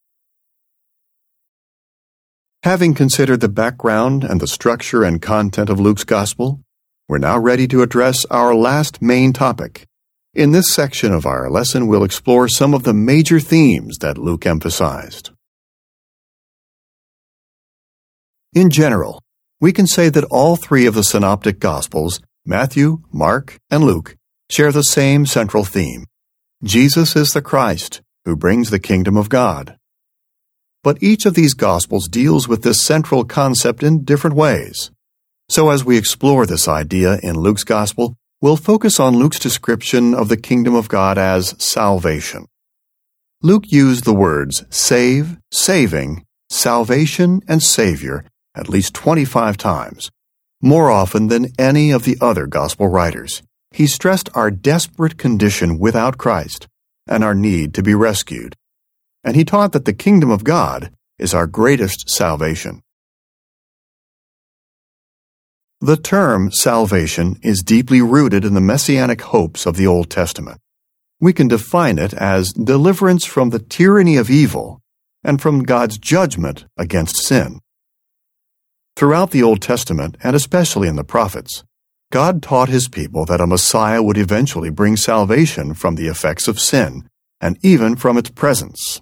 Having considered the background and the structure and content of Luke's gospel, we're now ready to address our last main topic. In this section of our lesson, we'll explore some of the major themes that Luke emphasized. In general, we can say that all three of the synoptic Gospels, Matthew, Mark, and Luke, share the same central theme. Jesus is the Christ, who brings the kingdom of God. But each of these Gospels deals with this central concept in different ways. So as we explore this idea in Luke's Gospel, we'll focus on Luke's description of the kingdom of God as salvation. Luke used the words save, saving, salvation, and Savior at least 25 times, More often than any of the other gospel writers, he stressed our desperate condition without Christ and our need to be rescued. And he taught that the kingdom of God is our greatest salvation. The term salvation is deeply rooted in the messianic hopes of the Old Testament. We can define it as deliverance from the tyranny of evil and from God's judgment against sin. Throughout the Old Testament, and especially in the prophets, God taught His people that a Messiah would eventually bring salvation from the effects of sin, and even from its presence.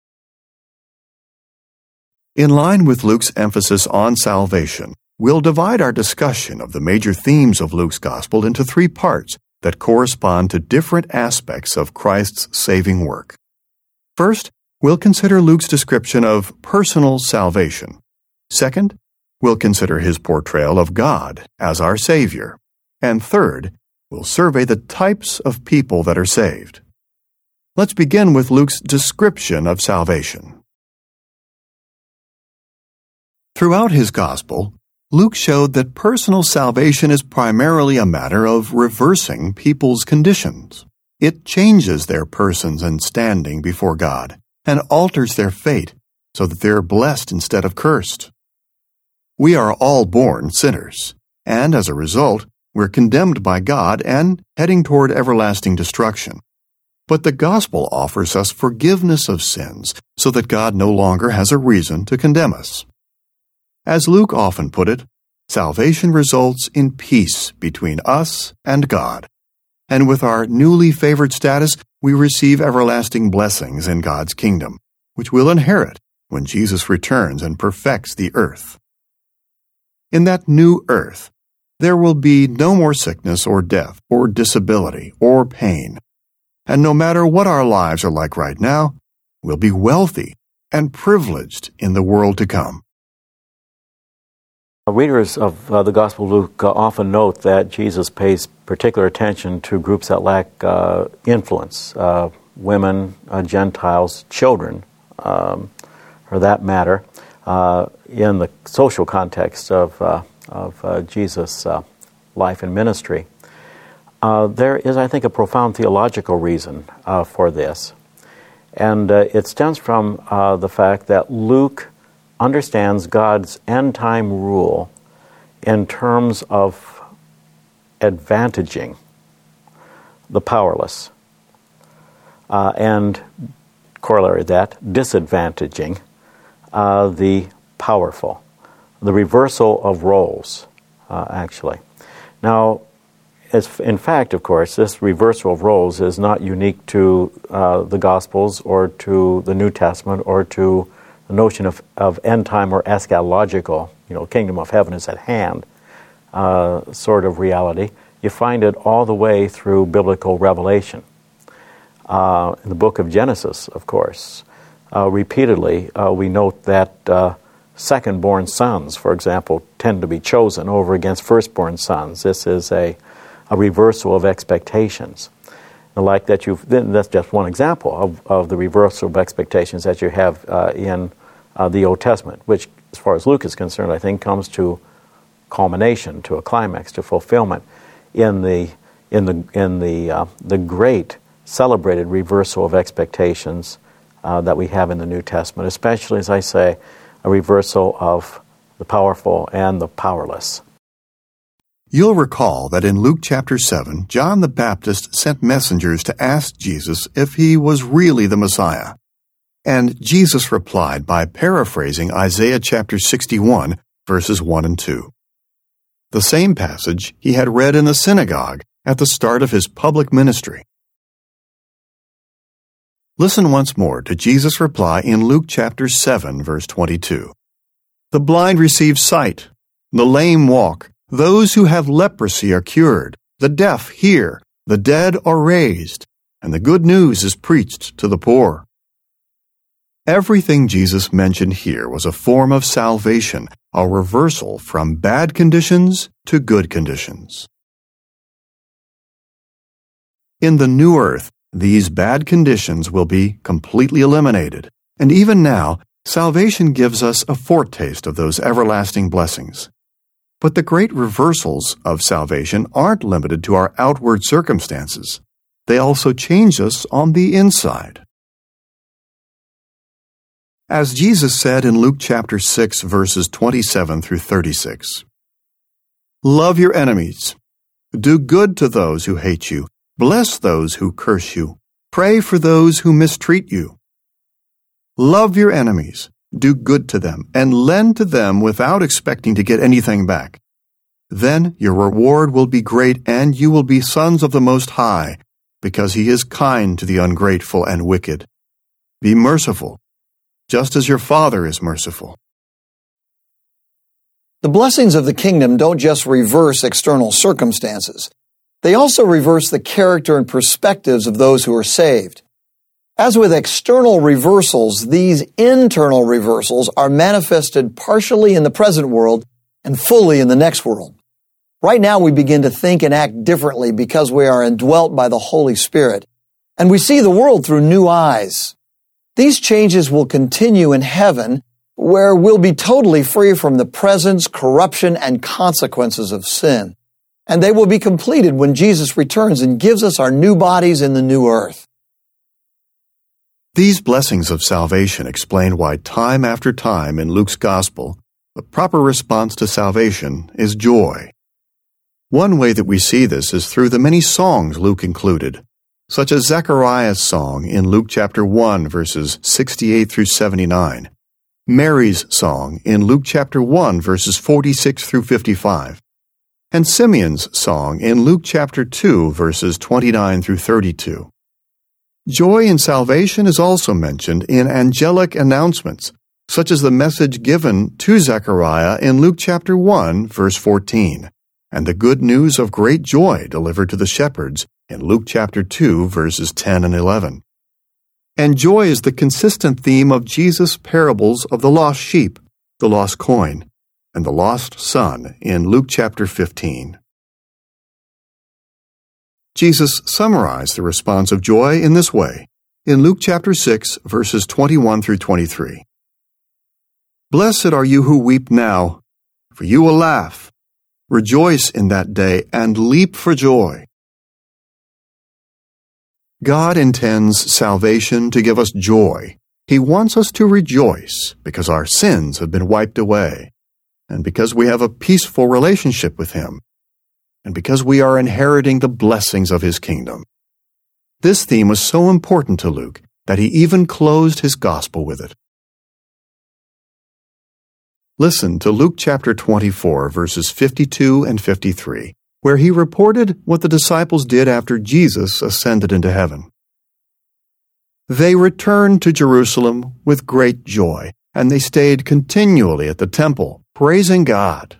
In line with Luke's emphasis on salvation, we'll divide our discussion of the major themes of Luke's Gospel into 3 parts that correspond to different aspects of Christ's saving work. First, we'll consider Luke's description of personal salvation. Second, we'll consider his portrayal of God as our Savior. And third, we'll survey the types of people that are saved. Let's begin with Luke's description of salvation. Throughout his Gospel, Luke showed that personal salvation is primarily a matter of reversing people's conditions. It changes their persons and standing before God and alters their fate so that they're blessed instead of cursed. We are all born sinners, and as a result, we're condemned by God and heading toward everlasting destruction. But the gospel offers us forgiveness of sins so that God no longer has a reason to condemn us. As Luke often put it, salvation results in peace between us and God. And with our newly favored status, we receive everlasting blessings in God's kingdom, which we'll inherit when Jesus returns and perfects the earth. In that new earth, there will be no more sickness or death or disability or pain. And no matter what our lives are like right now, we'll be wealthy and privileged in the world to come. Readers of the Gospel of Luke often note that Jesus pays particular attention to groups that lack influence, women, Gentiles, children, for that matter, in the social context of Jesus' life and ministry. There is, I think, a profound theological reason for this, and it stems from the fact that Luke understands God's end-time rule in terms of advantaging the powerless and, corollary to that, disadvantaging the powerful. The reversal of roles, actually. Now, in fact, of course, this reversal of roles is not unique to the Gospels or to the New Testament or to the notion of end time or eschatological, kingdom of heaven is at hand, sort of reality. You find it all the way through biblical revelation. In the book of Genesis, of course, repeatedly we note that second-born sons, for example, tend to be chosen over against first-born sons. This is a reversal of expectations. Like that, that's just one example of the reversal of expectations that you have in the Old Testament, which, as far as Luke is concerned, I think comes to culmination, to a climax, to fulfillment in the great celebrated reversal of expectations that we have in the New Testament, especially, as I say, a reversal of the powerful and the powerless. You'll recall that in Luke chapter 7, John the Baptist sent messengers to ask Jesus if he was really the Messiah. And Jesus replied by paraphrasing Isaiah chapter 61, verses 1 and 2. The same passage he had read in the synagogue at the start of his public ministry. Listen once more to Jesus' reply in Luke chapter 7, verse 22. The blind receive sight, the lame walk, those who have leprosy are cured, the deaf hear, the dead are raised, and the good news is preached to the poor. Everything Jesus mentioned here was a form of salvation, a reversal from bad conditions to good conditions. In the new earth, these bad conditions will be completely eliminated, and even now, salvation gives us a foretaste of those everlasting blessings. But the great reversals of salvation aren't limited to our outward circumstances. They also change us on the inside. As Jesus said in Luke chapter 6, verses 27 through 36, "Love your enemies. Do good to those who hate you. Bless those who curse you. Pray for those who mistreat you. Love your enemies. Do good to them, and lend to them without expecting to get anything back. Then your reward will be great, and you will be sons of the Most High, because He is kind to the ungrateful and wicked. Be merciful, just as your Father is merciful." The blessings of the kingdom don't just reverse external circumstances. They also reverse the character and perspectives of those who are saved. As with external reversals, these internal reversals are manifested partially in the present world and fully in the next world. Right now we begin to think and act differently because we are indwelt by the Holy Spirit, and we see the world through new eyes. These changes will continue in heaven, where we'll be totally free from the presence, corruption, and consequences of sin. And they will be completed when Jesus returns and gives us our new bodies in the new earth. These blessings of salvation explain why time after time in Luke's Gospel, the proper response to salvation is joy. One way that we see this is through the many songs Luke included, such as Zechariah's song in Luke chapter 1, verses 68 through 79, Mary's song in Luke chapter 1, verses 46 through 55, and Simeon's song in Luke chapter 2, verses 29 through 32. Joy in salvation is also mentioned in angelic announcements, such as the message given to Zechariah in Luke chapter 1, verse 14, and the good news of great joy delivered to the shepherds in Luke chapter 2, verses 10 and 11. And joy is the consistent theme of Jesus' parables of the lost sheep, the lost coin, and the lost son in Luke chapter 15. Jesus summarized the response of joy in this way in Luke chapter 6, verses 21 through 23. "Blessed are you who weep now, for you will laugh. Rejoice in that day and leap for joy." God intends salvation to give us joy. He wants us to rejoice because our sins have been wiped away, and because we have a peaceful relationship with Him, and because we are inheriting the blessings of His kingdom. This theme was so important to Luke that he even closed his gospel with it. Listen to Luke chapter 24, verses 52 and 53, where he reported what the disciples did after Jesus ascended into heaven. "They returned to Jerusalem with great joy, and they stayed continually at the temple, praising God."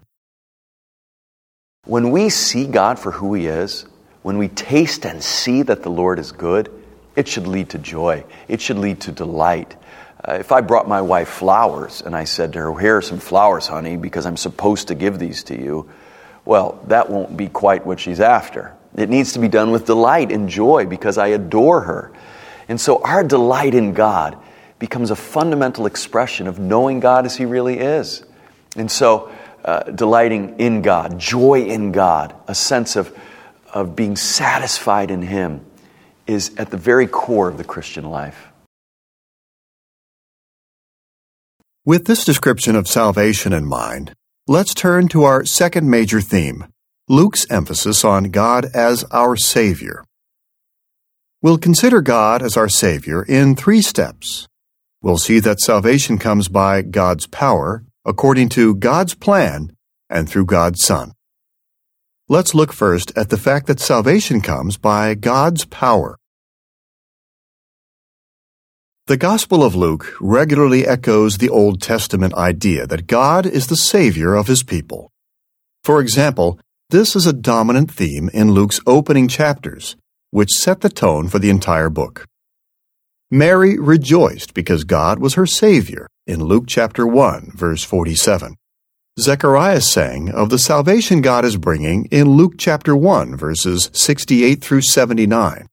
When we see God for who He is, when we taste and see that the Lord is good, it should lead to joy. It should lead to delight. If I brought my wife flowers and I said to her, "Here are some flowers, honey, because I'm supposed to give these to you," well, that won't be quite what she's after. It needs to be done with delight and joy because I adore her. And so our delight in God becomes a fundamental expression of knowing God as He really is. And so delighting in God, joy in God, a sense of being satisfied in Him is at the very core of the Christian life. With this description of salvation in mind, let's turn to our second major theme, Luke's emphasis on God as our Savior. We'll consider God as our Savior in 3 steps. We'll see that salvation comes by God's power, according to God's plan, and through God's Son. Let's look first at the fact that salvation comes by God's power. The Gospel of Luke regularly echoes the Old Testament idea that God is the Savior of His people. For example, this is a dominant theme in Luke's opening chapters, which set the tone for the entire book. Mary rejoiced because God was her Savior in Luke chapter 1, verse 47. Zechariah sang of the salvation God is bringing in Luke chapter 1, verses 68 through 79.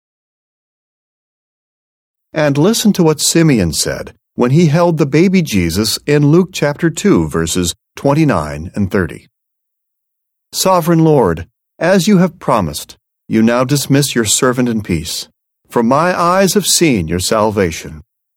And listen to what Simeon said when he held the baby Jesus in Luke chapter 2, verses 29 and 30. Sovereign Lord, as you have promised, you now dismiss your servant in peace, for my eyes have seen your salvation.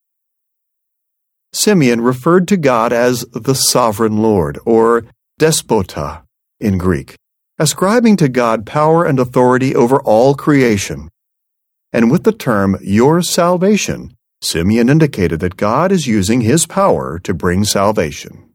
Simeon referred to God as the Sovereign Lord, or despota in Greek, ascribing to God power and authority over all creation. And with the term your salvation, Simeon indicated that God is using his power to bring salvation.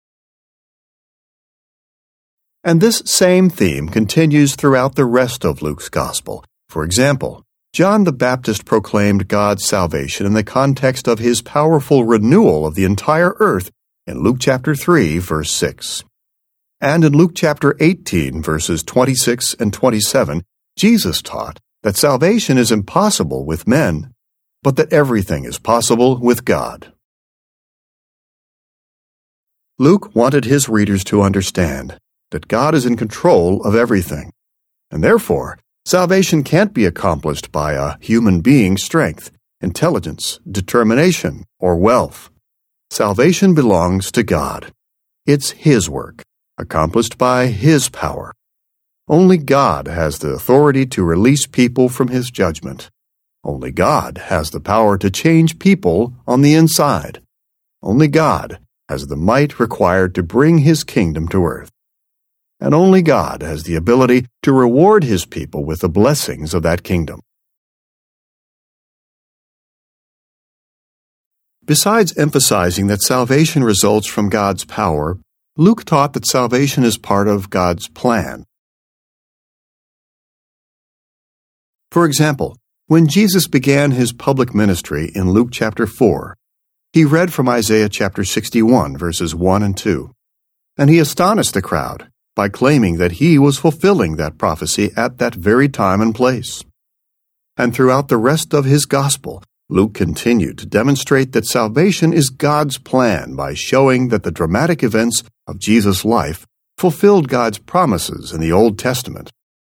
And this same theme continues throughout the rest of Luke's Gospel. For example, John the Baptist proclaimed God's salvation in the context of his powerful renewal of the entire earth in Luke chapter 3, verse 6. And in Luke chapter 18, verses 26 and 27, Jesus taught that salvation is impossible with men, but that everything is possible with God. Luke wanted his readers to understand that God is in control of everything, and therefore, salvation can't be accomplished by a human being's strength, intelligence, determination, or wealth. Salvation belongs to God. It's His work, accomplished by His power. Only God has the authority to release people from His judgment. Only God has the power to change people on the inside. Only God has the might required to bring His kingdom to earth. And only God has the ability to reward His people with the blessings of that kingdom. Besides emphasizing that salvation results from God's power, Luke taught that salvation is part of God's plan. For example, when Jesus began his public ministry in Luke chapter 4, he read from Isaiah chapter 61, verses 1 and 2, and he astonished the crowd by claiming that he was fulfilling that prophecy at that very time and place. And throughout the rest of his gospel, Luke continued to demonstrate that salvation is God's plan by showing that the dramatic events of Jesus' life fulfilled God's promises in the Old Testament.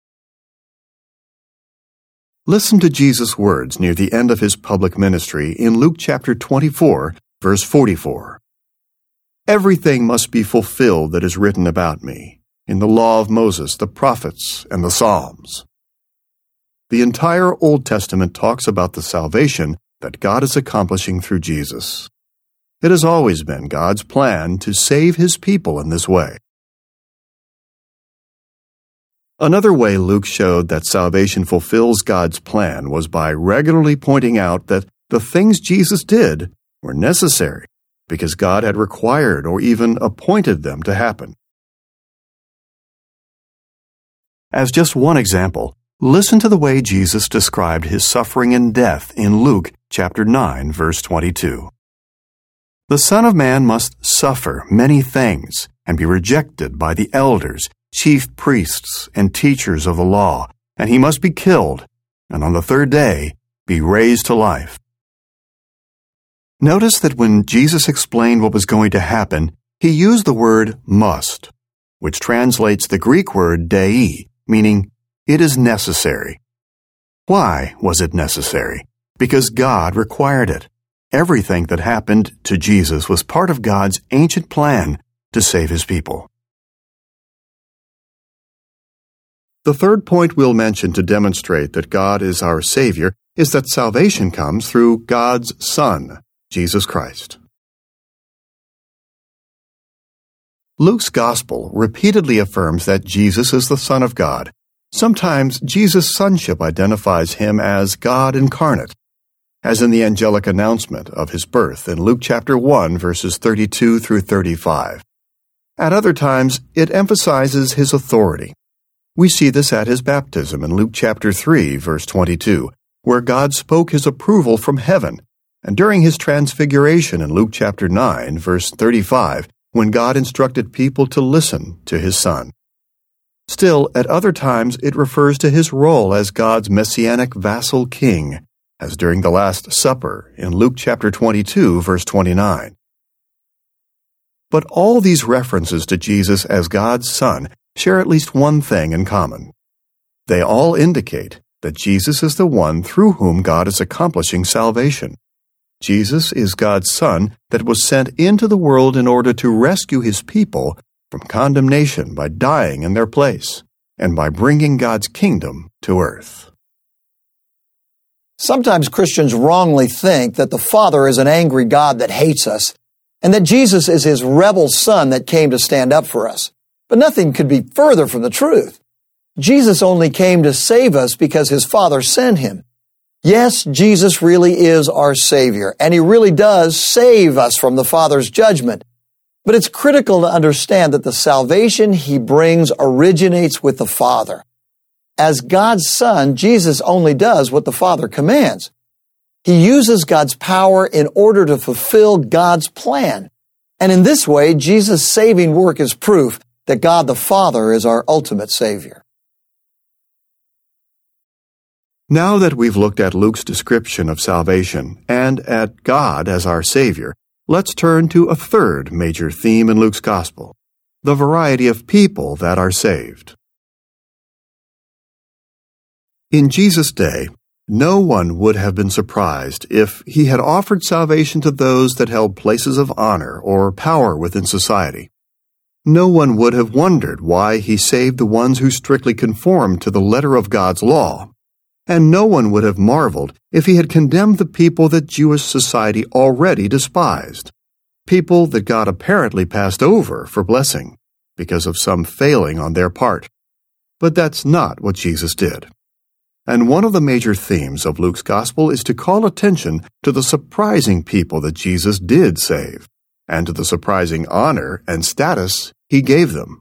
Listen to Jesus' words near the end of his public ministry in Luke chapter 24, verse 44. Everything must be fulfilled that is written about me in the law of Moses, the prophets, and the Psalms. The entire Old Testament talks about the salvation that God is accomplishing through Jesus. It has always been God's plan to save His people in this way. Another way Luke showed that salvation fulfills God's plan was by regularly pointing out that the things Jesus did were necessary because God had required or even appointed them to happen. As just one example, listen to the way Jesus described his suffering and death in Luke chapter 9, verse 22. The Son of Man must suffer many things and be rejected by the elders, chief priests, and teachers of the law, and he must be killed, and on the third day be raised to life. Notice that when Jesus explained what was going to happen, he used the word must, which translates the Greek word dei, meaning it is necessary. Why was it necessary? Because God required it. Everything that happened to Jesus was part of God's ancient plan to save His people. The third point we'll mention to demonstrate that God is our Savior is that salvation comes through God's Son, Jesus Christ. Luke's Gospel repeatedly affirms that Jesus is the Son of God. Sometimes Jesus' sonship identifies Him as God incarnate, as in the angelic announcement of His birth in Luke chapter 1, verses 32 through 35. At other times, it emphasizes His authority. We see this at His baptism in Luke chapter 3, verse 22, where God spoke His approval from heaven, and during His transfiguration in Luke chapter 9, verse 35, when God instructed people to listen to His Son. Still, at other times it refers to His role as God's messianic vassal king, as during the Last Supper in Luke chapter 22, verse 29. But all these references to Jesus as God's Son share at least one thing in common. They all indicate that Jesus is the one through whom God is accomplishing salvation. Jesus is God's Son that was sent into the world in order to rescue His people from condemnation by dying in their place, and by bringing God's kingdom to earth. Sometimes Christians wrongly think that the Father is an angry God that hates us, and that Jesus is his rebel son that came to stand up for us. But nothing could be further from the truth. Jesus only came to save us because his Father sent him. Yes, Jesus really is our Savior, and he really does save us from the Father's judgment. But it's critical to understand that the salvation he brings originates with the Father. As God's Son, Jesus only does what the Father commands. He uses God's power in order to fulfill God's plan. And in this way, Jesus' saving work is proof that God the Father is our ultimate Savior. Now that we've looked at Luke's description of salvation and at God as our Savior, let's turn to a third major theme in Luke's Gospel, the variety of people that are saved. In Jesus' day, no one would have been surprised if he had offered salvation to those that held places of honor or power within society. No one would have wondered why he saved the ones who strictly conformed to the letter of God's law. And no one would have marveled if he had condemned the people that Jewish society already despised, people that God apparently passed over for blessing because of some failing on their part. But that's not what Jesus did. And one of the major themes of Luke's Gospel is to call attention to the surprising people that Jesus did save, and to the surprising honor and status he gave them.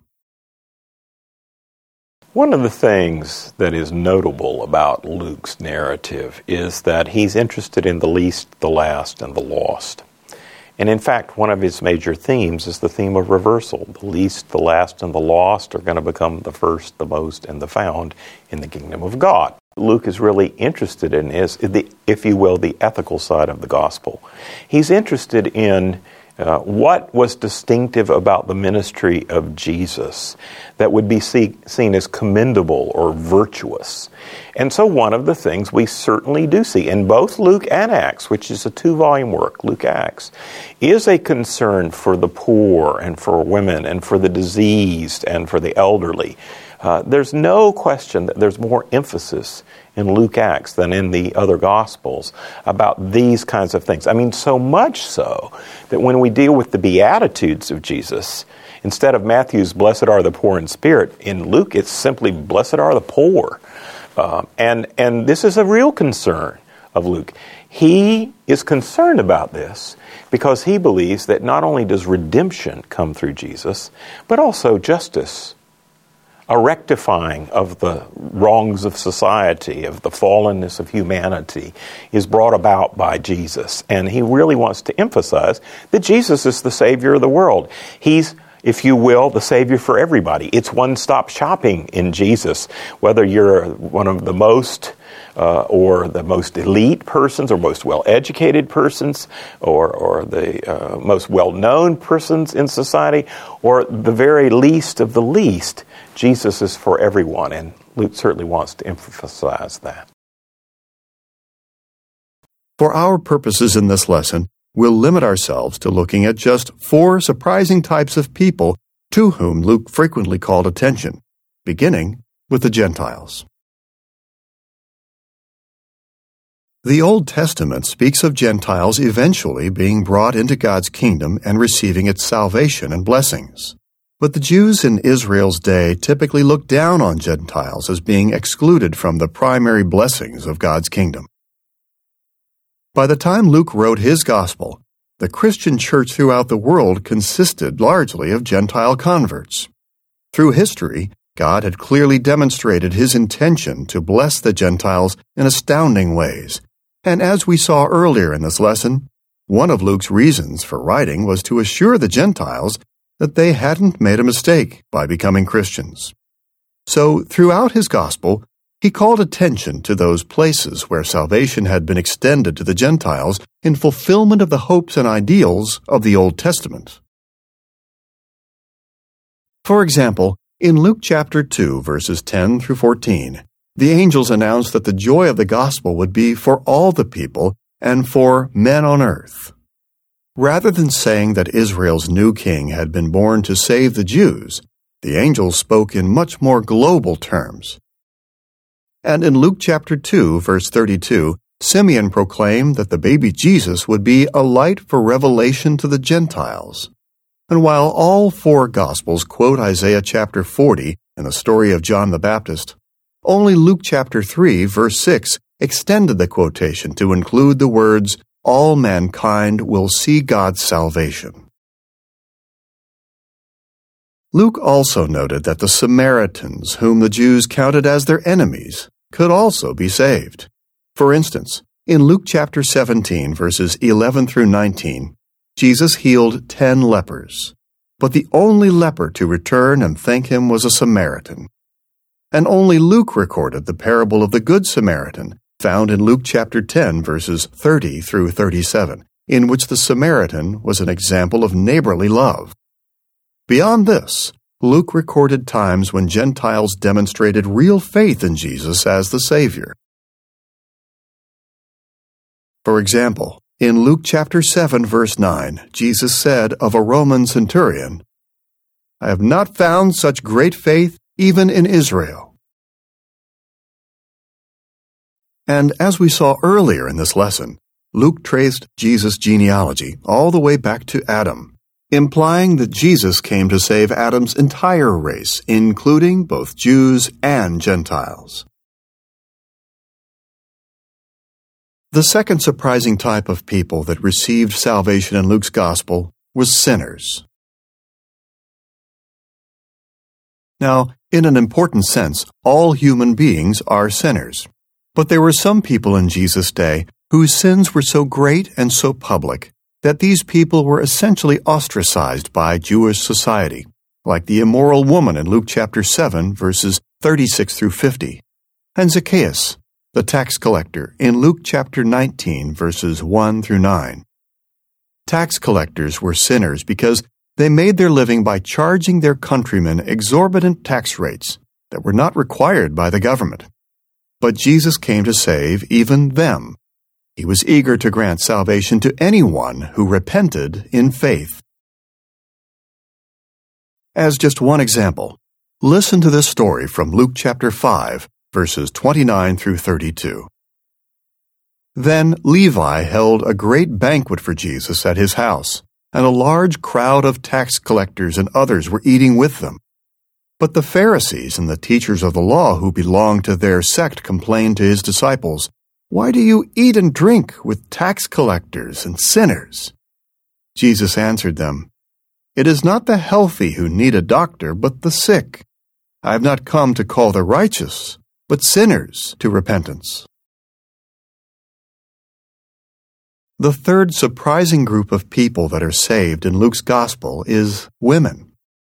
One of the things that is notable about Luke's narrative is that he's interested in the least, the last, and the lost. And in fact, one of his major themes is the theme of reversal. The least, the last, and the lost are going to become the first, the most, and the found in the kingdom of God. Luke is really interested in is, if you will, the ethical side of the gospel. He's interested in what was distinctive about the ministry of Jesus that would be seen as commendable or virtuous. And so one of the things we certainly do see in both Luke and Acts, which is a 2-volume work, Luke-Acts, is a concern for the poor and for women and for the diseased and for the elderly. There's no question that there's more emphasis in Luke-Acts than in the other Gospels about these kinds of things. I mean, so much so that when we deal with the Beatitudes of Jesus, instead of Matthew's blessed are the poor in spirit, in Luke it's simply blessed are the poor. And this is a real concern of Luke. He is concerned about this because he believes that not only does redemption come through Jesus, but also justice. A rectifying of the wrongs of society, of the fallenness of humanity, is brought about by Jesus. And he really wants to emphasize that Jesus is the Savior of the world. He's, if you will, the Savior for everybody. It's one-stop shopping in Jesus. Whether you're one of the most or the most elite persons or most well-educated persons or the most well-known persons in society or the very least of the least, Jesus is for everyone, and Luke certainly wants to emphasize that. For our purposes in this lesson, we'll limit ourselves to looking at just 4 surprising types of people to whom Luke frequently called attention, beginning with the Gentiles. The Old Testament speaks of Gentiles eventually being brought into God's kingdom and receiving its salvation and blessings. But the Jews in Israel's day typically looked down on Gentiles as being excluded from the primary blessings of God's kingdom. By the time Luke wrote his gospel, the Christian church throughout the world consisted largely of Gentile converts. Through history, God had clearly demonstrated his intention to bless the Gentiles in astounding ways. And as we saw earlier in this lesson, one of Luke's reasons for writing was to assure the Gentiles that they hadn't made a mistake by becoming Christians. So, throughout his gospel, he called attention to those places where salvation had been extended to the Gentiles in fulfillment of the hopes and ideals of the Old Testament. For example, in Luke chapter 2, verses 10 through 14, the angels announced that the joy of the gospel would be for all the people and for men on earth. Rather than saying that Israel's new king had been born to save the Jews, the angels spoke in much more global terms. And in Luke chapter 2, verse 32, Simeon proclaimed that the baby Jesus would be a light for revelation to the Gentiles. And while all four Gospels quote Isaiah chapter 40 and the story of John the Baptist, only Luke chapter 3, verse 6 extended the quotation to include the words, "All mankind will see God's salvation." Luke also noted that the Samaritans, whom the Jews counted as their enemies, could also be saved. For instance, in Luke chapter 17, verses 11 through 19, Jesus healed 10 lepers, but the only leper to return and thank him was a Samaritan. And only Luke recorded the parable of the Good Samaritan, found in Luke chapter 10, verses 30 through 37, in which the Samaritan was an example of neighborly love. Beyond this, Luke recorded times when Gentiles demonstrated real faith in Jesus as the Savior. For example, in Luke chapter 7, verse 9, Jesus said of a Roman centurion, "I have not found such great faith even in Israel." And as we saw earlier in this lesson, Luke traced Jesus' genealogy all the way back to Adam, implying that Jesus came to save Adam's entire race, including both Jews and Gentiles. The second surprising type of people that received salvation in Luke's Gospel was sinners. Now, in an important sense, all human beings are sinners. But there were some people in Jesus' day whose sins were so great and so public that these people were essentially ostracized by Jewish society, like the immoral woman in Luke chapter 7, verses 36 through 50, and Zacchaeus, the tax collector, in Luke chapter 19, verses 1 through 9. Tax collectors were sinners because they made their living by charging their countrymen exorbitant tax rates that were not required by the government. But Jesus came to save even them. He was eager to grant salvation to anyone who repented in faith. As just one example, listen to this story from Luke chapter 5, verses 29 through 32. Then Levi held a great banquet for Jesus at his house, and a large crowd of tax collectors and others were eating with them. But the Pharisees and the teachers of the law who belonged to their sect complained to his disciples, "Why do you eat and drink with tax collectors and sinners?" Jesus answered them, "It is not the healthy who need a doctor, but the sick. I have not come to call the righteous, but sinners to repentance." The third surprising group of people that are saved in Luke's Gospel is women.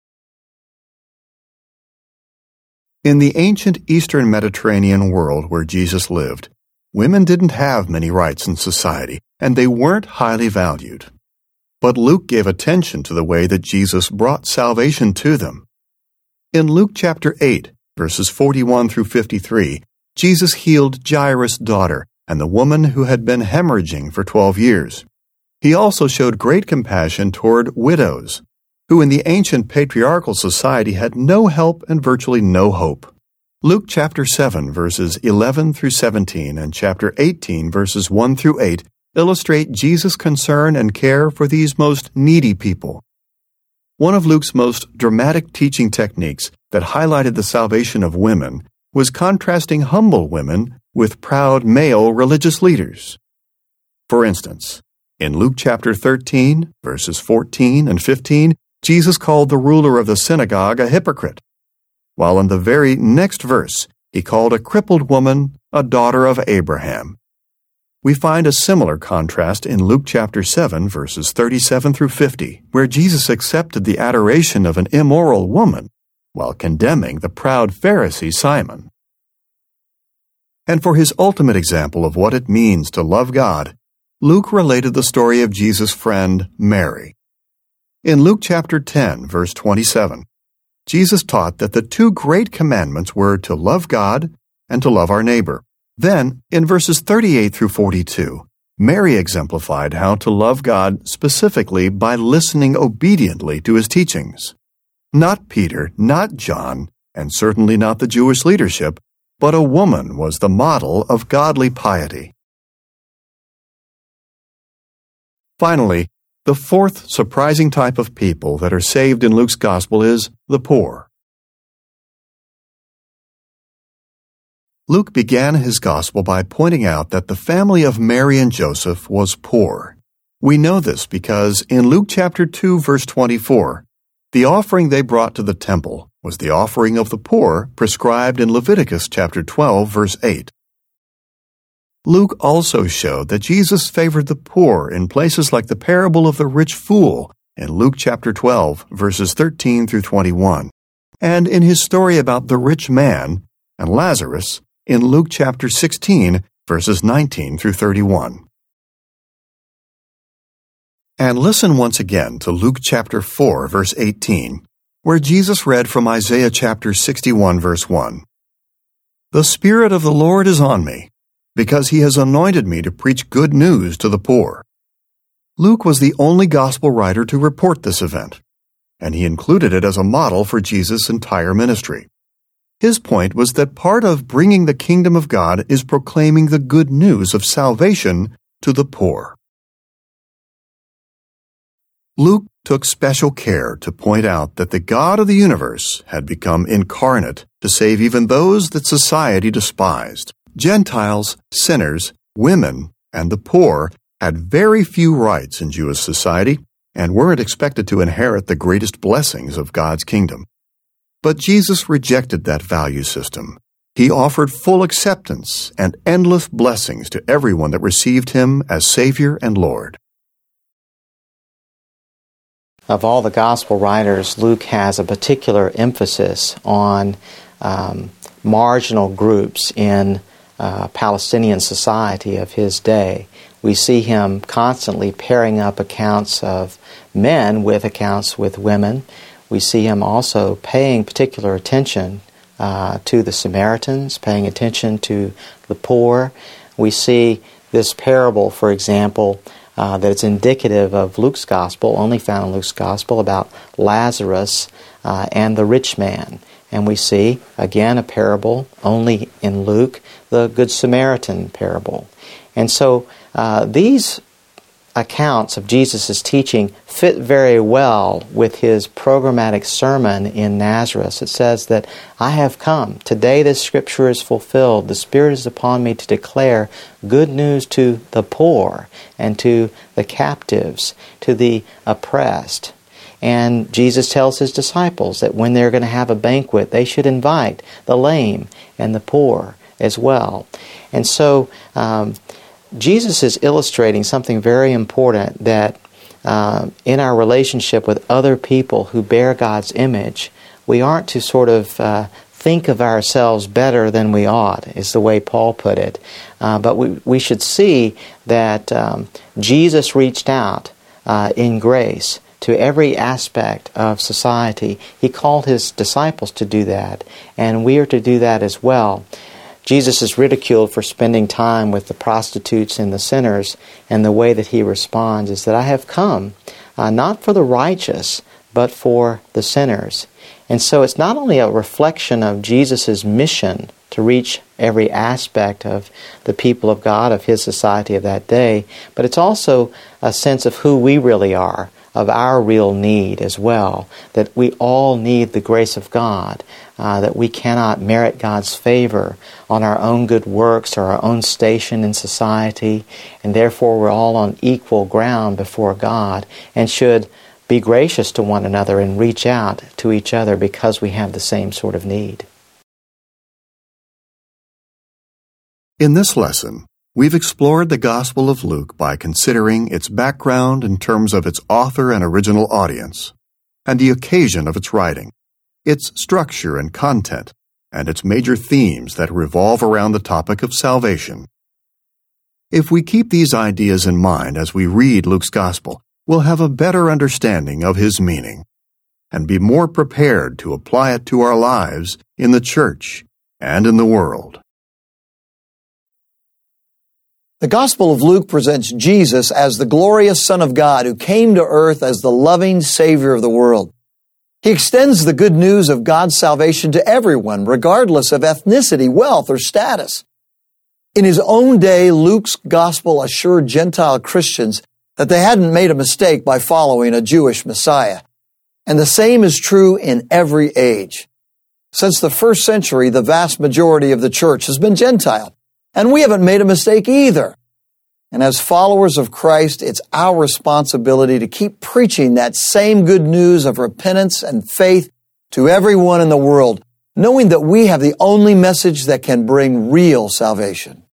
In the ancient Eastern Mediterranean world where Jesus lived, women didn't have many rights in society, and they weren't highly valued. But Luke gave attention to the way that Jesus brought salvation to them. In Luke chapter 8, verses 41 through 53, Jesus healed Jairus' daughter and the woman who had been hemorrhaging for 12 years. He also showed great compassion toward widows, who in the ancient patriarchal society had no help and virtually no hope. Luke chapter 7, verses 11 through 17, and chapter 18, verses 1 through 8, illustrate Jesus' concern and care for these most needy people. One of Luke's most dramatic teaching techniques that highlighted the salvation of women was contrasting humble women with proud male religious leaders. For instance, in Luke chapter 13, verses 14 and 15, Jesus called the ruler of the synagogue a hypocrite, while in the very next verse he called a crippled woman a daughter of Abraham. We find a similar contrast in Luke chapter 7, verses 37 through 50, where Jesus accepted the adoration of an immoral woman while condemning the proud Pharisee Simon. And for his ultimate example of what it means to love God, Luke related the story of Jesus' friend Mary. In Luke chapter 10, verse 27, Jesus taught that the two great commandments were to love God and to love our neighbor. Then, in verses 38 through 42, Mary exemplified how to love God specifically by listening obediently to his teachings. Not Peter, not John, and certainly not the Jewish leadership, but a woman was the model of godly piety. Finally, the fourth surprising type of people that are saved in Luke's Gospel is the poor. Luke began his Gospel by pointing out that the family of Mary and Joseph was poor. We know this because in Luke chapter 2, verse 24, the offering they brought to the temple was the offering of the poor prescribed in Leviticus chapter 12, verse 8. Luke also showed that Jesus favored the poor in places like the parable of the rich fool in Luke chapter 12, verses 13 through 21, and in his story about the rich man and Lazarus in Luke chapter 16, verses 19 through 31. And listen once again to Luke chapter 4, verse 18, where Jesus read from Isaiah chapter 61, verse 1. "The Spirit of the Lord is on me, because he has anointed me to preach good news to the poor." Luke was the only gospel writer to report this event, and he included it as a model for Jesus' entire ministry. His point was that part of bringing the kingdom of God is proclaiming the good news of salvation to the poor. Luke took special care to point out that the God of the universe had become incarnate to save even those that society despised. Gentiles, sinners, women, and the poor had very few rights in Jewish society and weren't expected to inherit the greatest blessings of God's kingdom. But Jesus rejected that value system. He offered full acceptance and endless blessings to everyone that received him as Savior and Lord. Of all the gospel writers, Luke has a particular emphasis on marginal groups in Palestinian society of his day. We see him constantly pairing up accounts of men with accounts with women. We see him also paying particular attention to the Samaritans, paying attention to the poor. We see this parable, for example, that it's indicative of Luke's Gospel, only found in Luke's Gospel, about Lazarus and the rich man. And we see, again, a parable only in Luke, the Good Samaritan parable. And so these accounts of Jesus' teaching fit very well with his programmatic sermon in Nazareth. It says that, "I have come. Today this scripture is fulfilled. The Spirit is upon me to declare good news to the poor and to the captives, to the oppressed." And Jesus tells his disciples that when they're going to have a banquet, they should invite the lame and the poor as well. And so Jesus is illustrating something very important, that in our relationship with other people who bear God's image, we aren't to sort of think of ourselves better than we ought, is the way Paul put it. But we should see that Jesus reached out in grace to every aspect of society. He called his disciples to do that, and we are to do that as well. Jesus is ridiculed for spending time with the prostitutes and the sinners, and the way that he responds is that, "I have come not for the righteous, but for the sinners." And so it's not only a reflection of Jesus' mission to reach every aspect of the people of God, of his society of that day, but it's also a sense of who we really are, of our real need as well, that we all need the grace of God, that we cannot merit God's favor on our own good works or our own station in society, and therefore we're all on equal ground before God and should be gracious to one another and reach out to each other because we have the same sort of need. In this lesson, we've explored the Gospel of Luke by considering its background in terms of its author and original audience, and the occasion of its writing, its structure and content, and its major themes that revolve around the topic of salvation. If we keep these ideas in mind as we read Luke's Gospel, we'll have a better understanding of his meaning, and be more prepared to apply it to our lives in the church and in the world. The Gospel of Luke presents Jesus as the glorious Son of God who came to earth as the loving Savior of the world. He extends the good news of God's salvation to everyone, regardless of ethnicity, wealth, or status. In his own day, Luke's Gospel assured Gentile Christians that they hadn't made a mistake by following a Jewish Messiah. And the same is true in every age. Since the first century, the vast majority of the church has been Gentile. And we haven't made a mistake either. And as followers of Christ, it's our responsibility to keep preaching that same good news of repentance and faith to everyone in the world, knowing that we have the only message that can bring real salvation.